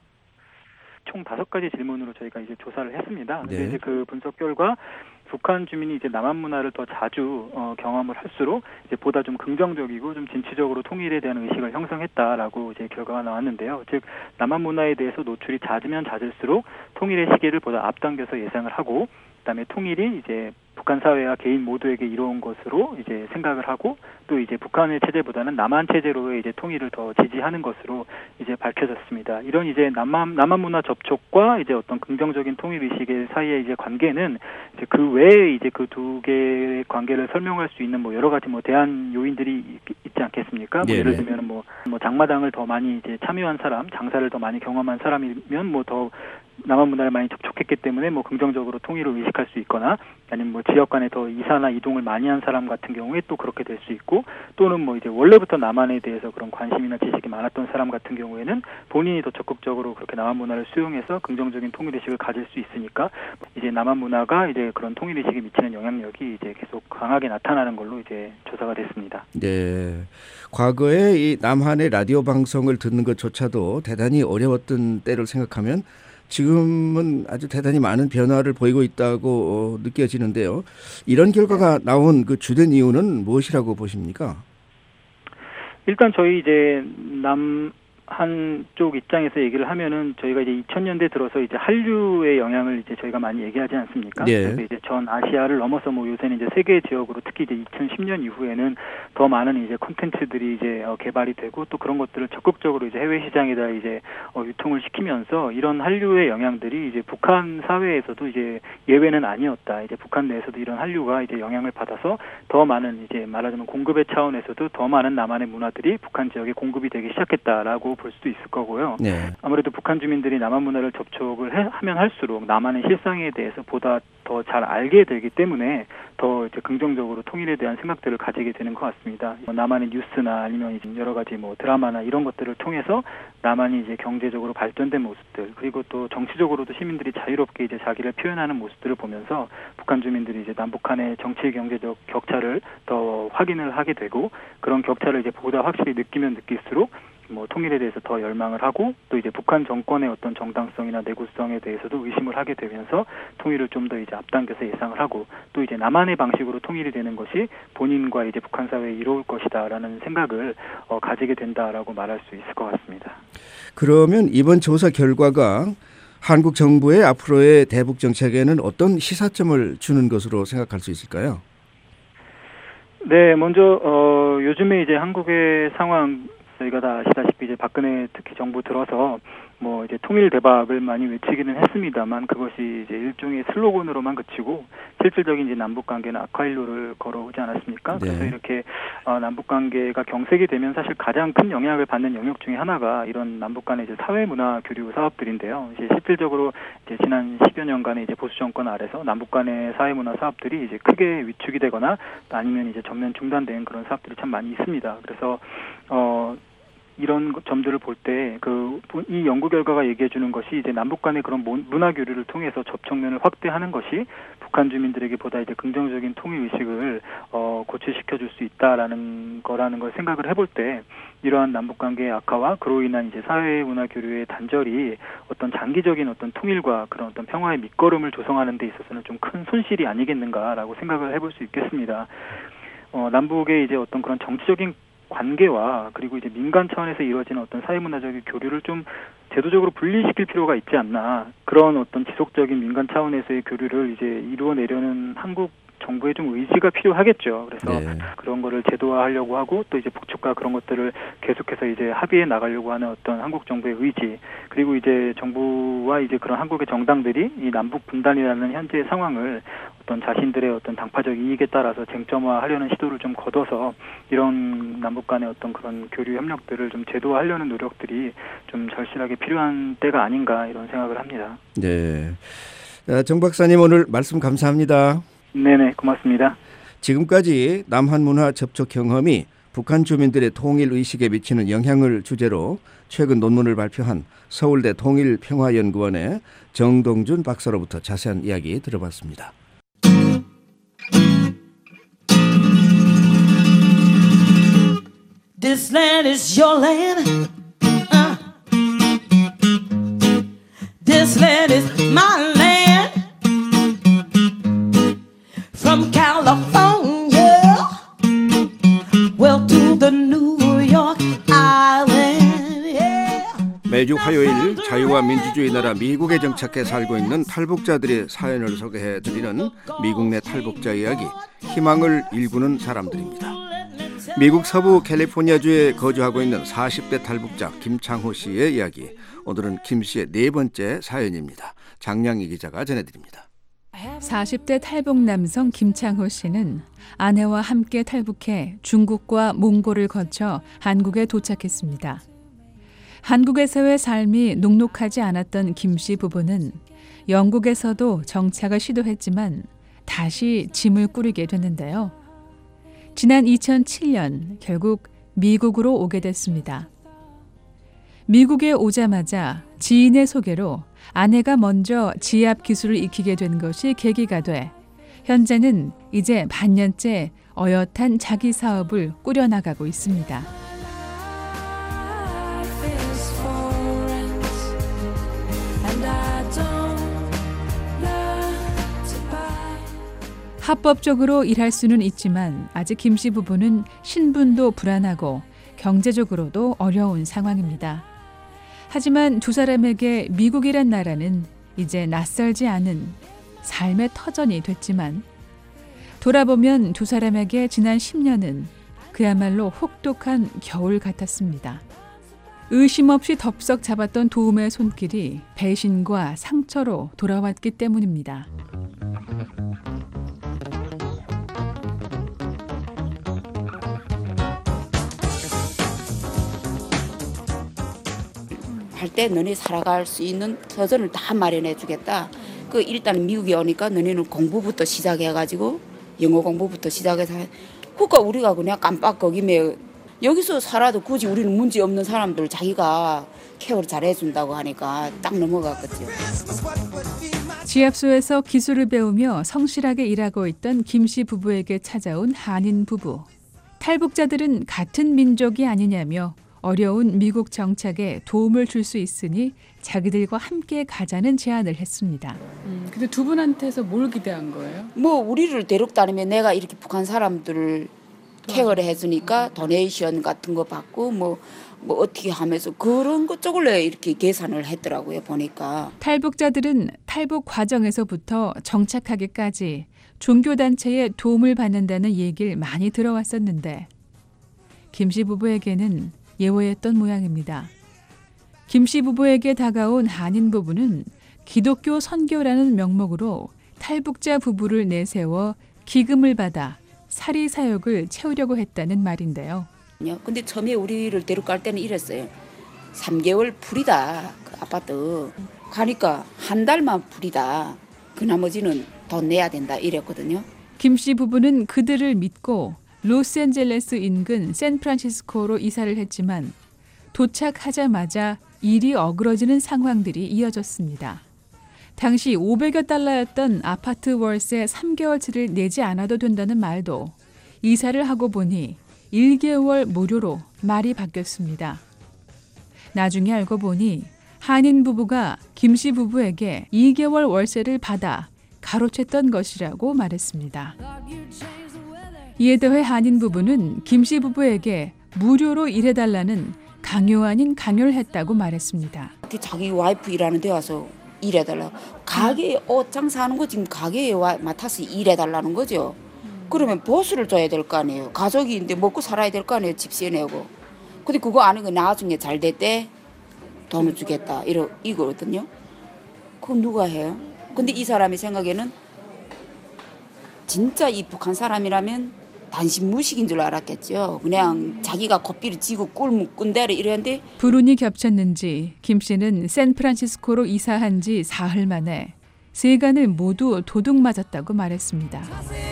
총 5가지 질문으로 저희가 이제 조사를 했습니다. 근데 네. 이제 그 분석 결과 북한 주민이 이제 남한 문화를 더 자주 경험을 할수록 이제 보다 좀 긍정적이고 좀 진취적으로 통일에 대한 의식을 형성했다라고 이제 결과가 나왔는데요. 즉 남한 문화에 대해서 노출이 잦으면 잦을수록 통일의 시기를 보다 앞당겨서 예상을 하고, 그다음에 통일이 이제 북한 사회와 개인 모두에게 이로운 것으로 이제 생각을 하고, 또 이제 북한의 체제보다는 남한 체제로의 이제 통일을 더 지지하는 것으로 이제 밝혀졌습니다. 이런 이제 남한 문화 접촉과 이제 어떤 긍정적인 통일 의식의 사이의 이제 관계는 이제 그 외에 이제 그 두 개의 관계를 설명할 수 있는 뭐 여러 가지 뭐 대안 요인들이 있지 않겠습니까? 뭐 예를 들면 뭐 장마당을 더 많이 이제 참여한 사람, 장사를 더 많이 경험한 사람이면 뭐 더 남한 문화를 많이 접촉했기 때문에 뭐 긍정적으로 통일을 의식할 수 있거나, 아니면 뭐 지역 간에 더 이사나 이동을 많이 한 사람 같은 경우에 또 그렇게 될 수 있고, 또는 뭐 이제 원래부터 남한에 대해서 그런 관심이나 지식이 많았던 사람 같은 경우에는 본인이 더 적극적으로 그렇게 남한 문화를 수용해서 긍정적인 통일 의식을 가질 수 있으니까 이제 남한 문화가 이제 그런 통일 의식에 미치는 영향력이 이제 계속 강하게 나타나는 걸로 이제 조사가 됐습니다. 네. 과거에 이 남한의 라디오 방송을 듣는 것조차도 대단히 어려웠던 때를 생각하면 지금은 아주 대단히 많은 변화를 보이고 있다고 느껴지는데요. 이런 결과가 나온 그 주된 이유는 무엇이라고 보십니까? 일단 저희 이제 한쪽 입장에서 얘기를 하면은 저희가 이제 2000년대 들어서 이제 한류의 영향을 이제 저희가 많이 얘기하지 않습니까? 네. 그래서 이제 전 아시아를 넘어서 뭐 요새는 이제 세계 지역으로 특히 이제 2010년 이후에는 더 많은 이제 콘텐츠들이 이제 개발이 되고 또 그런 것들을 적극적으로 이제 해외 시장에다 이제 유통을 시키면서 이런 한류의 영향들이 이제 북한 사회에서도 이제 예외는 아니었다. 이제 북한 내에서도 이런 한류가 이제 영향을 받아서 더 많은 이제 말하자면 공급의 차원에서도 더 많은 남한의 문화들이 북한 지역에 공급이 되기 시작했다라고 볼 수도 있을 거고요. 네. 아무래도 북한 주민들이 남한 문화를 접촉을 하면 할수록 남한의 실상에 대해서 보다 더 잘 알게 되기 때문에 더 이제 긍정적으로 통일에 대한 생각들을 가지게 되는 것 같습니다. 남한의 뉴스나 아니면 이제 여러 가지 뭐 드라마나 이런 것들을 통해서 남한이 이제 경제적으로 발전된 모습들, 그리고 또 정치적으로도 시민들이 자유롭게 이제 자기를 표현하는 모습들을 보면서 북한 주민들이 이제 남북한의 정치 경제적 격차를 더 확인을 하게 되고, 그런 격차를 이제 보다 확실히 느끼면 느낄수록 뭐 통일에 대해서 더 열망을 하고, 또 이제 북한 정권의 어떤 정당성이나 내구성에 대해서도 의심을 하게 되면서 통일을 좀 더 이제 앞당겨서 예상을 하고, 또 이제 남한의 방식으로 통일이 되는 것이 본인과 이제 북한 사회에 이로울 것이다라는 생각을 가지게 된다라고 말할 수 있을 것 같습니다. 그러면 이번 조사 결과가 한국 정부의 앞으로의 대북 정책에는 어떤 시사점을 주는 것으로 생각할 수 있을까요? 네, 먼저 요즘에 이제 한국의 상황, 저희가 다 아시다시피 이제 박근혜 특히 정부 들어서 뭐 이제 통일 대박을 많이 외치기는 했습니다만 그것이 이제 일종의 슬로건으로만 그치고 실질적인 이제 남북 관계는 악화일로를 걸어오지 않았습니까? 네. 그래서 이렇게 남북 관계가 경색이 되면 사실 가장 큰 영향을 받는 영역 중에 하나가 이런 남북 간의 이제 사회 문화 교류 사업들인데요. 이제 실질적으로 이제 지난 10여 년간의 이제 보수 정권 아래서 남북 간의 사회 문화 사업들이 이제 크게 위축이 되거나 아니면 이제 전면 중단된 그런 사업들이 참 많이 있습니다. 그래서 이런 점들을 볼 때 이 연구 결과가 얘기해 주는 것이 이제 남북 간의 그런 문화 교류를 통해서 접촉면을 확대하는 것이 북한 주민들에게 보다 이제 긍정적인 통일 의식을 고취시켜 줄 수 있다라는 거라는 걸 생각을 해볼 때 이러한 남북 관계의 악화와 그로 인한 이제 사회 문화 교류의 단절이 어떤 장기적인 어떤 통일과 그런 어떤 평화의 밑거름을 조성하는 데 있어서는 좀 큰 손실이 아니겠는가라고 생각을 해볼 수 있겠습니다. 남북의 이제 어떤 그런 정치적인 관계와 그리고 이제 민간 차원에서 이루어지는 어떤 사회문화적인 교류를 좀 제도적으로 분리시킬 필요가 있지 않나. 그런 어떤 지속적인 민간 차원에서의 교류를 이제 이루어내려는 한국 정부의 좀 의지가 필요하겠죠. 그래서 그런 거를 제도화하려고 하고 또 이제 북측과 그런 것들을 계속해서 이제 합의해 나가려고 하는 어떤 한국 정부의 의지, 그리고 이제 정부와 이제 그런 한국의 정당들이 이 남북 분단이라는 현재의 상황을 어떤 자신들의 어떤 당파적 이익에 따라서 쟁점화하려는 시도를 좀 거둬서 이런 남북 간의 어떤 그런 교류 협력들을 좀 제도화하려는 노력들이 좀 절실하게 필요한 때가 아닌가 이런 생각을 합니다. 네. 정 박사님 오늘 말씀 감사합니다. 네네, 고맙습니다. 지금까지 남한 문화 접촉 경험이 북한 주민들의 통일 의식에 미치는 영향을 주제로 최근 논문을 발표한 서울대 통일평화연구원의 정동준 박사로부터 자세한 이야기 들어봤습니다. This land is your land. This land is my land. From California, well to the New York Island. Yeah. 매주 화요일 자유와 민주주의 나라 미국에 정착해 살고 있는 탈북자들의 사연을 소개해드리는 미국 내 탈북자 이야기, 희망을 일구는 사람들입니다. 미국 서부 캘리포니아주에 거주하고 있는 40대 탈북자 김창호 씨의 이야기, 오늘은 김 씨의 네 번째 사연입니다. 장량희 기자가 전해드립니다. 40대 탈북 남성 김창호 씨는 아내와 함께 탈북해 중국과 몽골을 거쳐 한국에 도착했습니다. 한국에서의 삶이 녹록하지 않았던 김 씨 부부는 영국에서도 정착을 시도했지만 다시 짐을 꾸리게 됐는데요. 지난 2007년 결국 미국으로 오게 됐습니다. 미국에 오자마자 지인의 소개로 아내가 먼저 지압 기술을 익히게 된 것이 계기가 돼 현재는 이제 반년째 어엿한 자기 사업을 꾸려나가고 있습니다. 합법적으로 일할 수는 있지만 아직 김 씨 부부는 신분도 불안하고 경제적으로도 어려운 상황입니다. 하지만 두 사람에게 미국이란 나라는 이제 낯설지 않은 삶의 터전이 됐지만 돌아보면 두 사람에게 지난 10년은 그야말로 혹독한 겨울 같았습니다. 의심 없이 덥석 잡았던 도움의 손길이 배신과 상처로 돌아왔기 때문입니다. 할 때 너네 살아갈 수 있는 터전을 다 마련해 주겠다. 일단 미국에 오니까 너네는 공부부터 시작해가지고 영어 공부부터 시작해서 그러니까 우리가 그냥 깜빡거기며 여기서 살아도 굳이 우리는 문제 없는 사람들 자기가 케어를 잘해준다고 하니까 딱 넘어갔거든요. 지압소에서 기술을 배우며 성실하게 일하고 있던 김 씨 부부에게 찾아온 한인 부부. 탈북자들은 같은 민족이 아니냐며 어려운 미국 정착에 도움을 줄 수 있으니 자기들과 함께 가자는 제안을 했습니다. 근데 두 분한테서 뭘 기대한 거예요? 우리를 데려다니면 내가 이렇게 북한 사람들을 케어를 해주니까 도네이션 같은 거 받고 뭐 어떻게 하면서 그런 것 쪽으로 이렇게 계산을 했더라고요, 보니까. 탈북자들은 탈북 과정에서부터 정착하기까지 종교단체의 도움을 받는다는 얘기를 많이 들어왔었는데 김 씨 부부에게는 예외였던 모양입니다. 김 씨 부부에게 다가온 한인 부부는 기독교 선교라는 명목으로 탈북자 부부를 내세워 기금을 받아 사리사욕을 채우려고 했다는 말인데요. 근데 처음에 우리를 데려갈 때는 이랬어요. 3개월 풀이다. 그 아파트. 가니까 한 달만 풀이다. 그 나머지는 돈 내야 된다 이랬거든요. 김 씨 부부는 그들을 믿고 로스앤젤레스 인근 샌프란시스코로 이사를 했지만 도착하자마자 일이 어그러지는 상황들이 이어졌습니다. 당시 500여 달러였던 아파트 월세 3개월치를 내지 않아도 된다는 말도 이사를 하고 보니 1개월 무료로 말이 바뀌었습니다. 나중에 알고 보니 한인 부부가 김씨 부부에게 2개월 월세를 받아 가로챘던 것이라고 말했습니다. 이에 더해 한인 부부는 김씨 부부에게 무료로 일해달라는 강요 아닌 강요를 했다고 말했습니다. 자기 와이프 일하는 데 와서 일해달라. 가게에 옷 장사하는 거 지금 가게에 맡아서 일해달라는 거죠. 그러면 보수를 줘야 될 거 아니에요. 가족인데 먹고 살아야 될 거 아니에요. 집세 내고. 근데 그거 아니고 나중에 잘 됐대 돈을 주겠다 이거거든요. 그건 누가 해요? 근데 이 사람의 생각에는 진짜 이 북한 사람이라면 단신 무식인 줄 알았겠죠. 그냥 자기가 고삐를 쥐고 꾼대를 이랬는데 불운이 겹쳤는지 김 씨는 샌프란시스코로 이사한 지 사흘 만에 세간을 모두 도둑 맞았다고 말했습니다.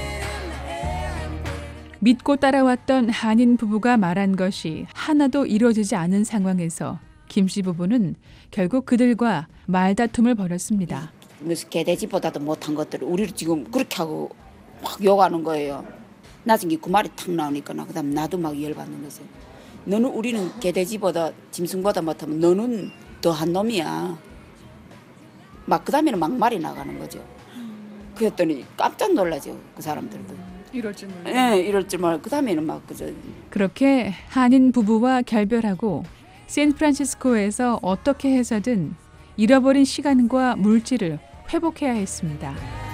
믿고 따라왔던 한인 부부가 말한 것이 하나도 이루어지지 않은 상황에서 김 씨 부부는 결국 그들과 말다툼을 벌였습니다. 무슨 개돼지보다도 못한 것들을 우리를 지금 그렇게 하고 막 욕하는 거예요. 나중에 그 말이 탁 나오니까 그다음 나도 막 열받는 거죠. 너는 우리는 개돼지보다 짐승보다 못하면 너는 더한 놈이야. 막 그다음에는 막 말이 나가는 거죠. 그랬더니 깜짝 놀라죠. 그 사람들도. 이럴 줄 몰라. 네, 이럴 줄 몰라. 그다음에는 막 그저. 그렇게 한인 부부와 결별하고 샌프란시스코에서 어떻게 해서든 잃어버린 시간과 물질을 회복해야 했습니다.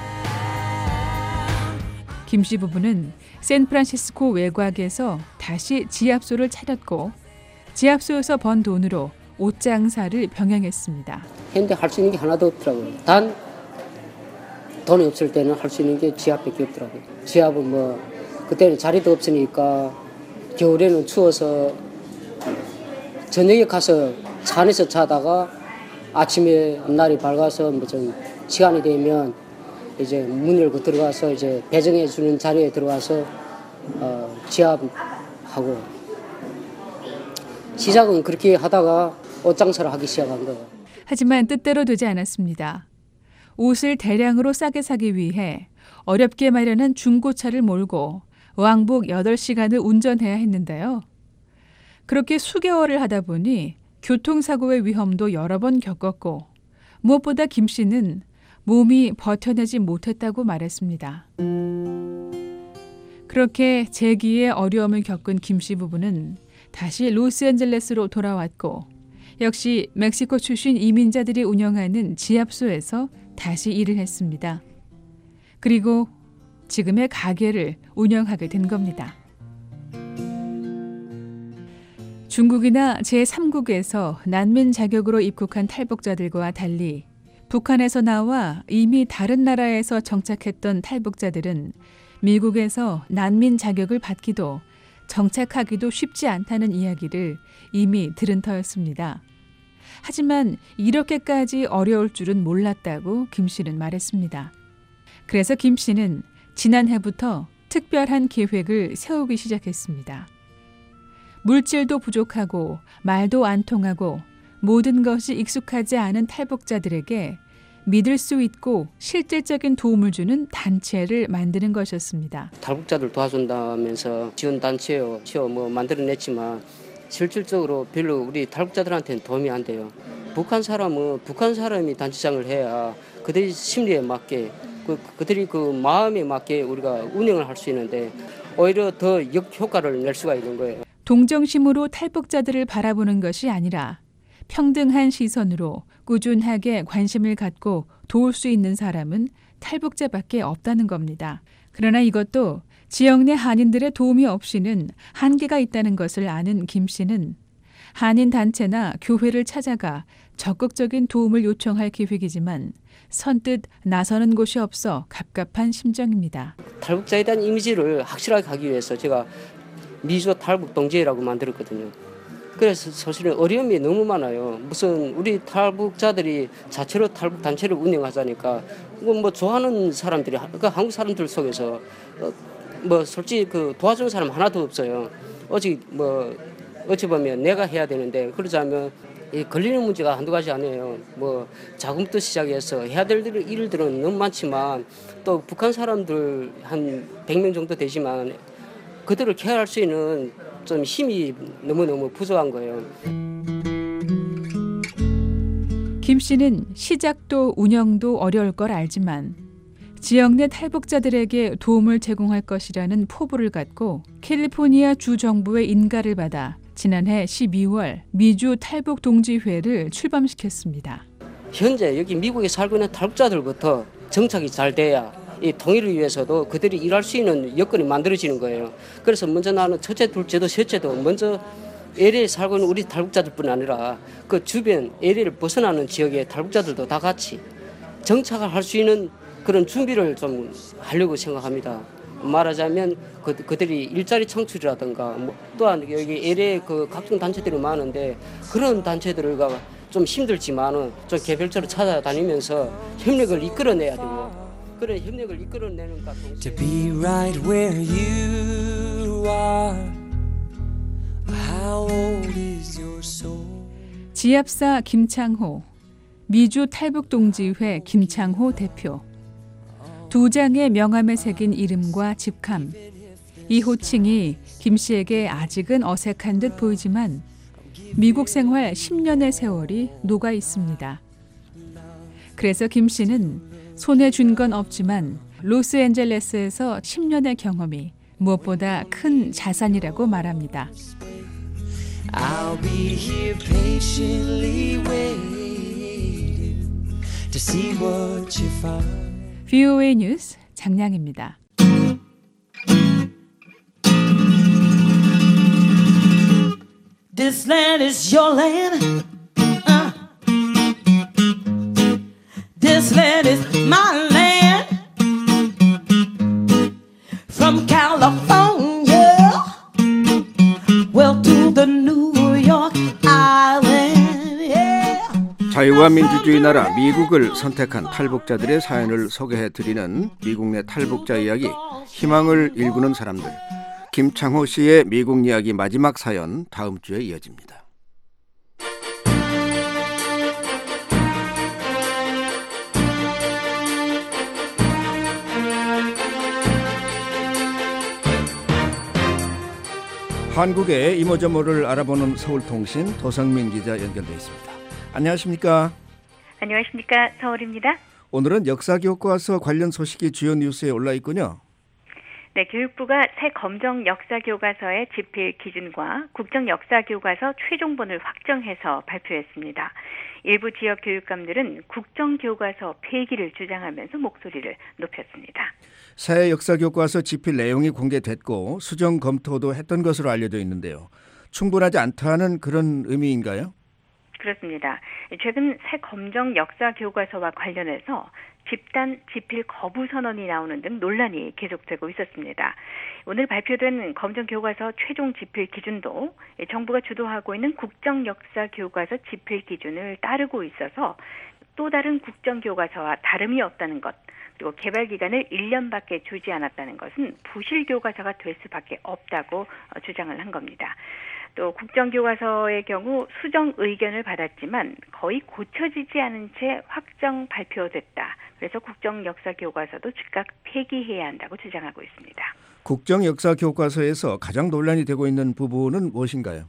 김 씨 부부는 샌프란시스코 외곽에서 다시 지압소를 차렸고 지압소에서 번 돈으로 옷 장사를 병행했습니다. 했는데 할 수 있는 게 하나도 없더라고요. 단 돈이 없을 때는 할 수 있는 게 지압밖에 없더라고요. 지압은 뭐 그때는 자리도 없으니까 겨울에는 추워서 저녁에 가서 차 안에서 자다가 아침에 날이 밝아서 뭐 좀 시간이 되면 이제 문 열고 들어가서 이제 배정해 주는 자리에 들어가서 지압하고 시작은 그렇게 하다가 옷 장사를 하기 시작한 거예요. 하지만 뜻대로 되지 않았습니다. 옷을 대량으로 싸게 사기 위해 어렵게 마련한 중고차를 몰고 왕복 8시간을 운전해야 했는데요. 그렇게 수개월을 하다 보니 교통사고의 위험도 여러 번 겪었고 무엇보다 김 씨는 몸이 버텨내지 못했다고 말했습니다. 그렇게 재기의 어려움을 겪은 김 씨 부부는 다시 로스앤젤레스로 돌아왔고 역시 멕시코 출신 이민자들이 운영하는 지압소에서 다시 일을 했습니다. 그리고 지금의 가게를 운영하게 된 겁니다. 중국이나 제3국에서 난민 자격으로 입국한 탈북자들과 달리 북한에서 나와 이미 다른 나라에서 정착했던 탈북자들은 미국에서 난민 자격을 받기도 정착하기도 쉽지 않다는 이야기를 이미 들은 터였습니다. 하지만 이렇게까지 어려울 줄은 몰랐다고 김 씨는 말했습니다. 그래서 김 씨는 지난해부터 특별한 계획을 세우기 시작했습니다. 물질도 부족하고 말도 안 통하고 모든 것이 익숙하지 않은 탈북자들에게 믿을 수 있고 실질적인 도움을 주는 단체를 만드는 것이었습니다. 탈북자들 도와준다면서 지원단체요, 뭐 만들어냈지만 실질적으로 별로 우리 탈북자들한테는 도움이 안 돼요. 북한 사람이 단체장을 해야 그들의 심리에 맞게 그들이 그 마음에 맞게 우리가 운영을 할 수 있는데 오히려 더 역효과를 낼 수가 있는 거예요. 동정심으로 탈북자들을 바라보는 것이 아니라 평등한 시선으로 꾸준하게 관심을 갖고 도울 수 있는 사람은 탈북자밖에 없다는 겁니다. 그러나 이것도 지역 내 한인들의 도움이 없이는 한계가 있다는 것을 아는 김 씨는 한인 단체나 교회를 찾아가 적극적인 도움을 요청할 계획이지만 선뜻 나서는 곳이 없어 갑갑한 심정입니다. 탈북자에 대한 이미지를 확실하게 하기 위해서 제가 미소 탈북 동지회라고 만들었거든요. 그래서 사실은 어려움이 너무 많아요. 무슨 우리 탈북자들이 자체로 탈북 단체를 운영하자니까 뭐 좋아하는 사람들이 그 한국 사람들 속에서 뭐 솔직히 그 도와주는 사람 하나도 없어요. 오직 뭐 어찌 보면 내가 해야 되는데 그러자면 걸리는 문제가 한두 가지 아니에요. 뭐 자금부터 시작해서 해야 될 일들은 너무 많지만 또 북한 사람들 한 100명 정도 되지만 그들을 케어할 수 있는 좀 힘이 너무너무 부족한 거예요. 김 씨는 시작도 운영도 어려울 걸 알지만 지역 내 탈북자들에게 도움을 제공할 것이라는 포부를 갖고 캘리포니아 주 정부의 인가를 받아 지난해 12월 미주 탈북 동지회를 출범시켰습니다. 현재 여기 미국에 살고 있는 탈북자들부터 정착이 잘 돼야 이 통일을 위해서도 그들이 일할 수 있는 여건이 만들어지는 거예요. 그래서 먼저 나는 첫째, 둘째도 셋째도 먼저 LA에 살고 있는 우리 탈북자들뿐 아니라 그 주변 LA를 벗어나는 지역의 탈북자들도 다 같이 정착을 할 수 있는 그런 준비를 좀 하려고 생각합니다. 말하자면 그들이 일자리 창출이라든가 또한 여기 LA 그 각종 단체들이 많은데 그런 단체들과 좀 힘들지만은 좀 개별적으로 찾아다니면서 협력을 이끌어내야 되고 그런 협력을 이끌어내는가 동시에 To be right where you are. How old is your soul? 지압사 김창호, 미주 탈북동지회 김창호 대표. 두 장의 명함에 새긴 이름과 직함. 이 호칭이 김 씨에게 아직은 어색한 듯 보이지만 미국 생활 10년의 세월이 녹아 있습니다. 그래서 김 씨는 손에 쥔 건 없지만 로스앤젤레스에서 10년의 경험이 무엇보다 큰 자산이라고 말합니다. I'll be here patiently waiting to see what you find. VOA 뉴스 장량입니다. This land is your land. This land is my land. From California, well to the New York Island. Yeah. 자유와 민주주의 나라 미국을 선택한 탈북자들의 사연을 소개해드리는 미국 내 탈북자 이야기, 희망을 일구는 사람들. 김창호 씨의 미국 이야기 마지막 사연 다음 주에 이어집니다. 한국의 이모저모를 알아보는 서울통신 도성민 기자 연결돼 있습니다. 안녕하십니까? 안녕하십니까? 서울입니다. 오늘은 역사교과서 관련 소식이 주요 뉴스에 올라 있군요. 네, 교육부가 새 검정 역사교과서의 집필 기준과 국정 역사교과서 최종본을 확정해서 발표했습니다. 일부 지역 교육감들은 국정교과서 폐기를 주장하면서 목소리를 높였습니다. 새 역사교과서 집필 내용이 공개됐고 수정 검토도 했던 것으로 알려져 있는데요. 충분하지 않다는 그런 의미인가요? 그렇습니다. 최근 새 검정 역사교과서와 관련해서 집단 집필 거부 선언이 나오는 등 논란이 계속되고 있었습니다. 오늘 발표된 검정교과서 최종 집필 기준도 정부가 주도하고 있는 국정역사교과서 집필 기준을 따르고 있어서 또 다른 국정교과서와 다름이 없다는 것, 그리고 개발 기간을 1년밖에 주지 않았다는 것은 부실교과서가 될 수밖에 없다고 주장을 한 겁니다. 또 국정교과서의 경우 수정 의견을 받았지만 거의 고쳐지지 않은 채 확정 발표됐다. 그래서 국정역사교과서도 즉각 폐기해야 한다고 주장하고 있습니다. 국정역사교과서에서 가장 논란이 되고 있는 부분은 무엇인가요?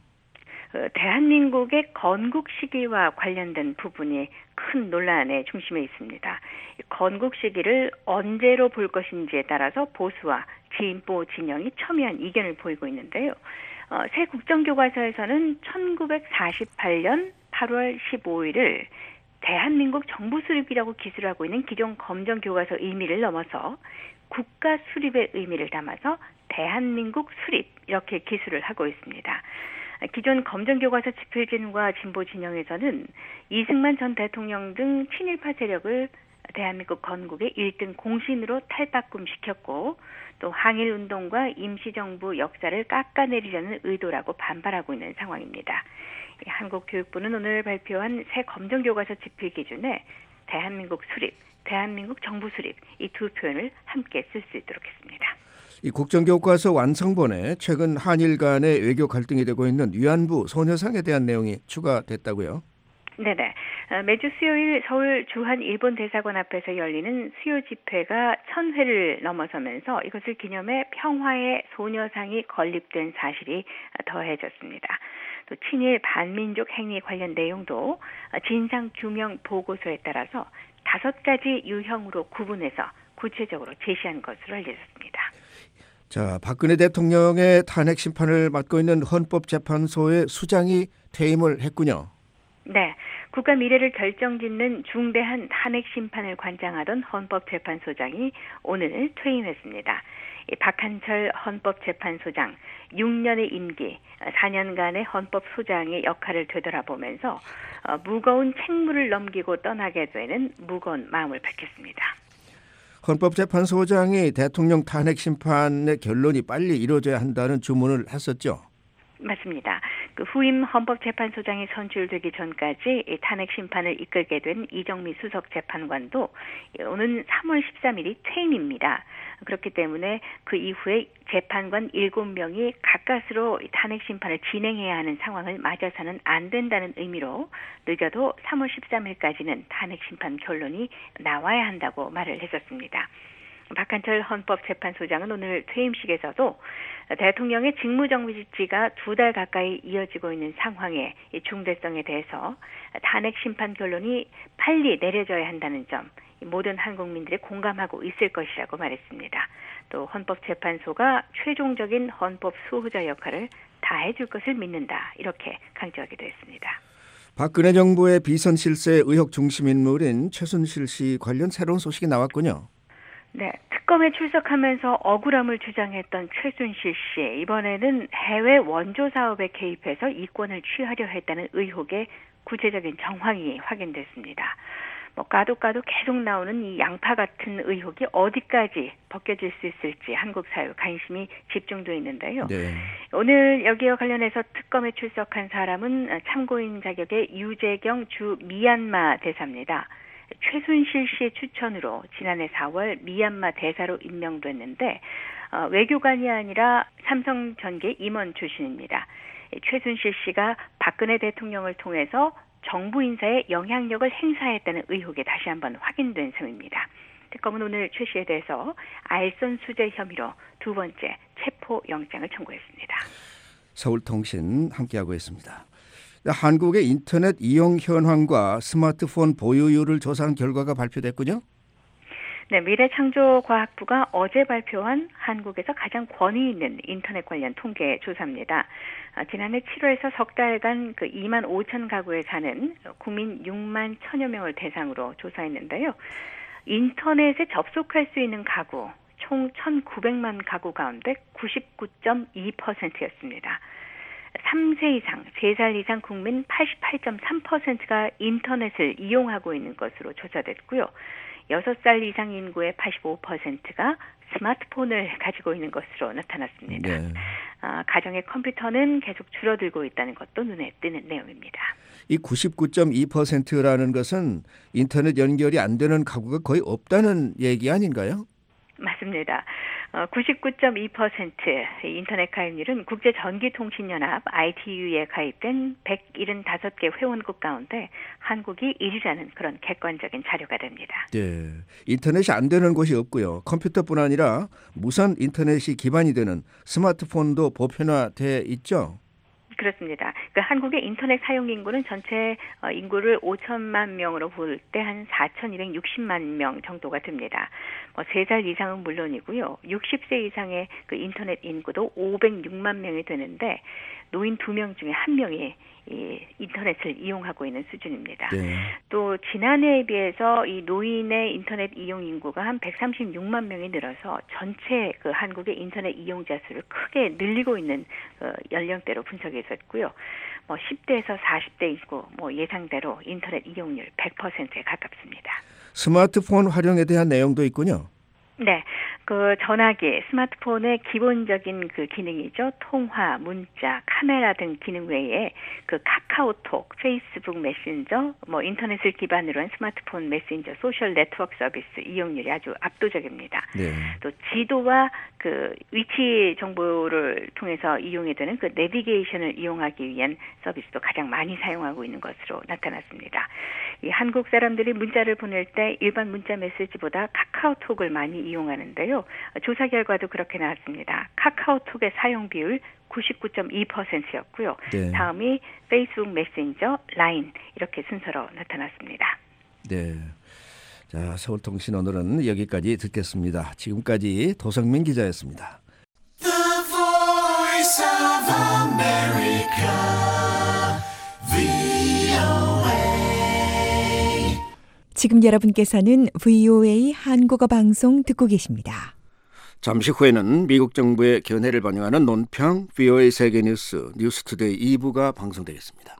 대한민국의 건국 시기와 관련된 부분이 큰 논란의 중심에 있습니다. 건국 시기를 언제로 볼 것인지에 따라서 보수와 진보 진영이 첨예한 이견을 보이고 있는데요. 새 국정교과서에서는 1948년 8월 15일을 대한민국 정부 수립이라고 기술하고 있는 기존 검정교과서 의미를 넘어서 국가 수립의 의미를 담아서 대한민국 수립 이렇게 기술을 하고 있습니다. 기존 검정교과서 집필진과 진보 진영에서는 이승만 전 대통령 등 친일파 세력을 대한민국 건국의 1등 공신으로 탈바꿈시켰고 또 항일운동과 임시정부 역사를 깎아내리려는 의도라고 반발하고 있는 상황입니다. 한국교육부는 오늘 발표한 새 검정교과서 집필 기준에 대한민국 수립, 대한민국 정부 수립 이 두 표현을 함께 쓸 수 있도록 했습니다. 이 국정교과서 완성본에 최근 한일 간의 외교 갈등이 되고 있는 위안부 소녀상에 대한 내용이 추가됐다고요? 네네. 매주 수요일 서울 주한 일본 대사관 앞에서 열리는 수요 집회가 1000회를 넘어서면서 이것을 기념해 평화의 소녀상이 건립된 사실이 더해졌습니다. 또 친일 반민족 행위 관련 내용도 진상규명 보고서에 따라서 5가지 유형으로 구분해서 구체적으로 제시한 것으로 알려졌습니다. 자, 박근혜 대통령의 탄핵 심판을 맡고 있는 헌법재판소의 수장이 퇴임을 했군요. 네, 국가 미래를 결정짓는 중대한 탄핵 심판을 관장하던 헌법재판소장이 오늘 퇴임했습니다. 박한철 헌법재판소장 6년의 임기, 4년간의 헌법소장의 역할을 되돌아보면서 무거운 책무를 넘기고 떠나게 되는 무거운 마음을 밝혔습니다. 헌법재판소장이 대통령 탄핵 심판의 결론이 빨리 이루어져야 한다는 주문을 했었죠. 맞습니다. 그 후임 헌법재판소장이 선출되기 전까지 탄핵 심판을 이끌게 된 이정미 수석재판관도 오는 3월 13일이 퇴임입니다. 그렇기 때문에 그 이후에 재판관 7명이 가까스로 탄핵 심판을 진행해야 하는 상황을 맞아서는 안 된다는 의미로 늦어도 3월 13일까지는 탄핵 심판 결론이 나와야 한다고 말을 했었습니다. 박한철 헌법재판소장은 오늘 퇴임식에서도 대통령의 직무정지가 2달 가까이 이어지고 있는 상황의 중대성에 대해서 탄핵 심판 결론이 빨리 내려져야 한다는 점 모든 한국민들이 공감하고 있을 것이라고 말했습니다. 또 헌법재판소가 최종적인 헌법 수호자 역할을 다해줄 것을 믿는다 이렇게 강조하기도 했습니다. 박근혜 정부의 비선 실세 의혹 중심 인물인 최순실 씨 관련 새로운 소식이 나왔군요. 네, 특검에 출석하면서 억울함을 주장했던 최순실 씨, 이번에는 해외 원조 사업에 개입해서 이권을 취하려 했다는 의혹의 구체적인 정황이 확인됐습니다. 까도 계속 나오는 이 양파 같은 의혹이 어디까지 벗겨질 수 있을지 한국 사회 관심이 집중되어 있는데요. 네. 오늘 여기와 관련해서 특검에 출석한 사람은 참고인 자격의 유재경 주 미얀마 대사입니다. 최순실 씨의 추천으로 지난해 4월 미얀마 대사로 임명됐는데 외교관이 아니라 삼성전기 임원 출신입니다. 최순실 씨가 박근혜 대통령을 통해서 정부 인사에 영향력을 행사했다는 의혹이 다시 한번 확인된 셈입니다. 특검은 오늘 최 씨에 대해서 알선 수재 혐의로 2번째 체포영장을 청구했습니다. 서울통신 함께하고 있습니다. 한국의 인터넷 이용 현황과 스마트폰 보유율을 조사한 결과가 발표됐군요. 네, 미래창조과학부가 어제 발표한 한국에서 가장 권위 있는 인터넷 관련 통계 조사입니다. 지난해 7월에서 석 달간 2만 5천 가구에 사는 국민 6만 1천여 명을 대상으로 조사했는데요. 인터넷에 접속할 수 있는 가구 총 1,900만 가구 가운데 99.2%였습니다. 3세 이상, 3살 이상 국민 88.3%가 인터넷을 이용하고 있는 것으로 조사됐고요. 6살 이상 인구의 85%가 스마트폰을 가지고 있는 것으로 나타났습니다. 네. 가정의 컴퓨터는 계속 줄어들고 있다는 것도 눈에 띄는 내용입니다. 이 99.2%라는 것은 인터넷 연결이 안 되는 가구가 거의 없다는 얘기 아닌가요? 맞습니다. 99.2% 인터넷 가입률은 국제전기통신연합 ITU에 가입된 175개 회원국 가운데 한국이 1위라는 그런 객관적인 자료가 됩니다. 네, 인터넷이 안 되는 곳이 없고요. 컴퓨터뿐 아니라 무선 인터넷이 기반이 되는 스마트폰도 보편화돼 있죠? 그렇습니다. 한국의 인터넷 사용 인구는 전체 인구를 5천만 명으로 볼 때 한 4,260만 명 정도가 됩니다. 3살 이상은 물론이고요. 60세 이상의 인터넷 인구도 506만 명이 되는데 노인 2명 중에 1명이 이 인터넷을 이용하고 있는 수준입니다. 네. 또 지난해에 비해서 이 노인의 인터넷 이용 인구가 한 136만 명이 늘어서 전체 한국의 인터넷 이용자 수를 크게 늘리고 있는 연령대로 분석이 있었고요. 10대에서 40대 인구 예상대로 인터넷 이용률 100%에 가깝습니다. 스마트폰 활용에 대한 내용도 있군요. 네, 그 전화기, 스마트폰의 기본적인 그 기능이죠. 통화, 문자, 카메라 등 기능 외에 그 카카오톡, 페이스북 메신저, 뭐 인터넷을 기반으로 한 스마트폰 메신저, 소셜 네트워크 서비스 이용률이 아주 압도적입니다. 네. 또 지도와 그 위치 정보를 통해서 이용이 되는 그 내비게이션을 이용하기 위한 서비스도 가장 많이 사용하고 있는 것으로 나타났습니다. 이 한국 사람들이 문자를 보낼 때 일반 문자 메시지보다 카카오톡을 많이 이용하는데요. 조사 결과도 그렇게 나왔습니다. 카카오톡의 사용 비율 99.2%였고요. 네. 다음이 페이스북 메신저, 라인 이렇게 순서로 나타났습니다. 네. 자, 서울통신 오늘은 여기까지 듣겠습니다. 지금까지 도성민 기자였습니다. The Voice of America, VOA. 지금 여러분께서는 VOA 한국어 방송 듣고 계십니다. 잠시 후에는 미국 정부의 견해를 반영하는 논평 VOA 세계뉴스 뉴스투데이 2부가 방송되겠습니다.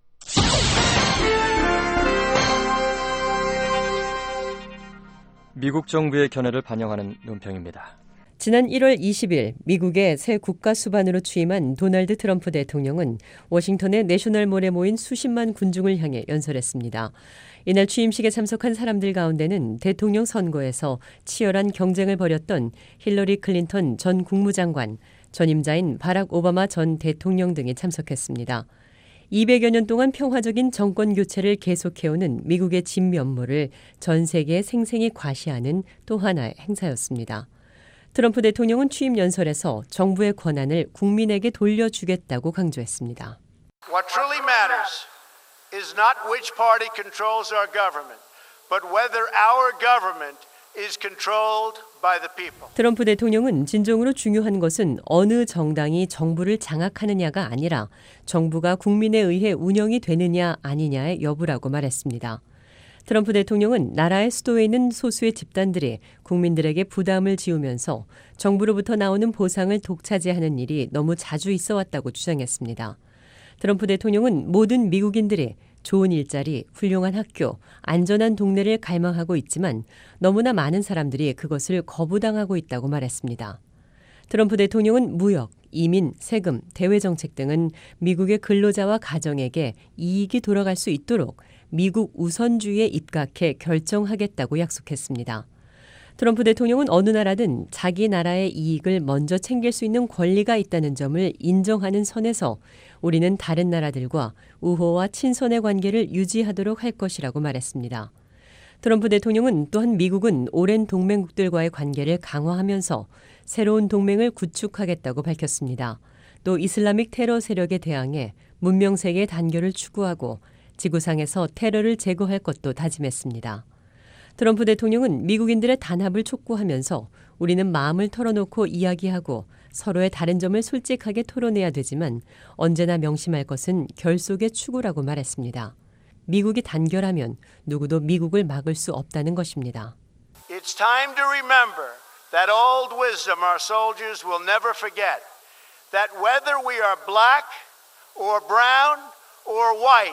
미국 정부의 견해를 반영하는 논평입니다. 지난 1월 20일 미국의 새 국가 수반으로 취임한 도널드 트럼프 대통령은 워싱턴의 내셔널몰에 모인 수십만 군중을 향해 연설했습니다. 이날 취임식에 참석한 사람들 가운데는 대통령 선거에서 치열한 경쟁을 벌였던 힐러리 클린턴 전 국무장관, 전임자인 바락 오바마 전 대통령 등이 참석했습니다. 200여 년 동안 평화적인 정권 교체를 계속해오는 미국의 진면모를 전 세계에 생생히 과시하는 또 하나의 행사였습니다. 트럼프 대통령은 취임 연설에서 정부의 권한을 국민에게 돌려주겠다고 강조했습니다. What truly matters is not which party controls our government, but whether our government is controlled by the people. 트럼프 대통령은 진정으로 중요한 것은 어느 정당이 정부를 장악하느냐가 아니라 정부가 국민에 의해 운영이 되느냐 아니냐의 여부라고 말했습니다. 트럼프 대통령은 나라의 수도에 있는 소수의 집단들이 국민들에게 부담을 지우면서 정부로부터 나오는 보상을 독차지하는 일이 너무 자주 있어 왔다고 주장했습니다. 트럼프 대통령은 모든 미국인들이 좋은 일자리, 훌륭한 학교, 안전한 동네를 갈망하고 있지만 너무나 많은 사람들이 그것을 거부당하고 있다고 말했습니다. 트럼프 대통령은 무역, 이민, 세금, 대외정책 등은 미국의 근로자와 가정에게 이익이 돌아갈 수 있도록 미국 우선주의에 입각해 결정하겠다고 약속했습니다. 트럼프 대통령은 어느 나라든 자기 나라의 이익을 먼저 챙길 수 있는 권리가 있다는 점을 인정하는 선에서 우리는 다른 나라들과 우호와 친선의 관계를 유지하도록 할 것이라고 말했습니다. 트럼프 대통령은 또한 미국은 오랜 동맹국들과의 관계를 강화하면서 새로운 동맹을 구축하겠다고 밝혔습니다. 또 이슬라믹 테러 세력에 대항해 문명세계의 단결을 추구하고 지구상에서 테러를 제거할 것도 다짐했습니다. 트럼프 대통령은 미국인들의 단합을 촉구하면서 우리는 마음을 털어놓고 이야기하고 서로의 다른 점을 솔직하게 토론해야 되지만 언제나 명심할 것은 결속의 추구라고 말했습니다. 미국이 단결하면 누구도 미국을 막을 수 없다는 것입니다. It's time to remember that old wisdom our soldiers will never forget. That whether we are black or brown or white,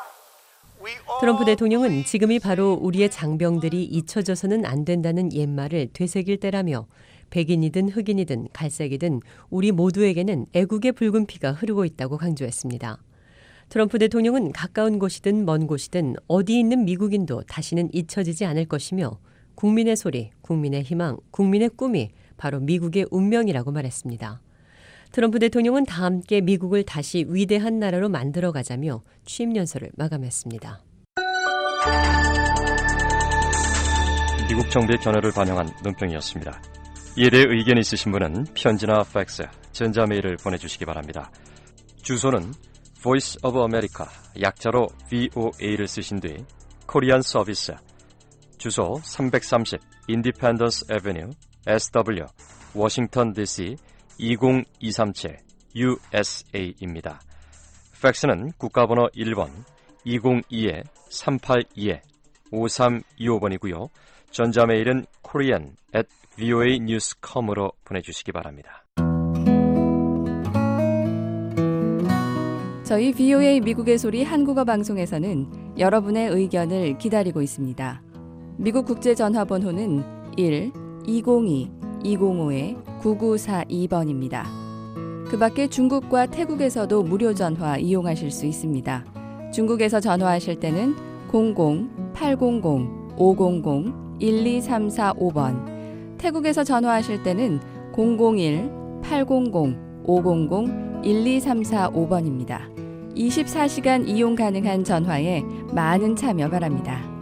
트럼프 대통령은 지금이 바로 우리의 장병들이 잊혀져서는 안 된다는 옛말을 되새길 때라며 백인이든 흑인이든 갈색이든 우리 모두에게는 애국의 붉은 피가 흐르고 있다고 강조했습니다. 트럼프 대통령은 가까운 곳이든 먼 곳이든 어디 있는 미국인도 다시는 잊혀지지 않을 것이며 국민의 소리, 국민의 희망, 국민의 꿈이 바로 미국의 운명이라고 말했습니다. 트럼프 대통령은 다 함께 미국을 다시 위대한 나라로 만들어가자며 취임 연설을 마감했습니다. 미국 정부의 견해를 반영한 논평이었습니다. 이에 대해 의견이 있으신 분은 편지나 팩스, 전자메일을 보내주시기 바랍니다. 주소는 Voice of America, 약자로 VOA를 쓰신 뒤 코리안 서비스, 주소 330 Independence Avenue, SW, 워싱턴 DC 20237 USA입니다. 팩스는 국가번호 1번 202-382-5325번이고요. 전자메일은 korean@voanews.com으로 보내주시기 바랍니다. 저희 VOA 미국의 소리 한국어 방송에서는 여러분의 의견을 기다리고 있습니다. 미국 국제전화번호는 1-202 205-9942번입니다. 그 밖에 중국과 태국에서도 무료 전화 이용하실 수 있습니다. 중국에서 전화하실 때는 00-800-500-12345번, 태국에서 전화하실 때는 001-800-500-12345번입니다. 24시간 이용 가능한 전화에 많은 참여 바랍니다.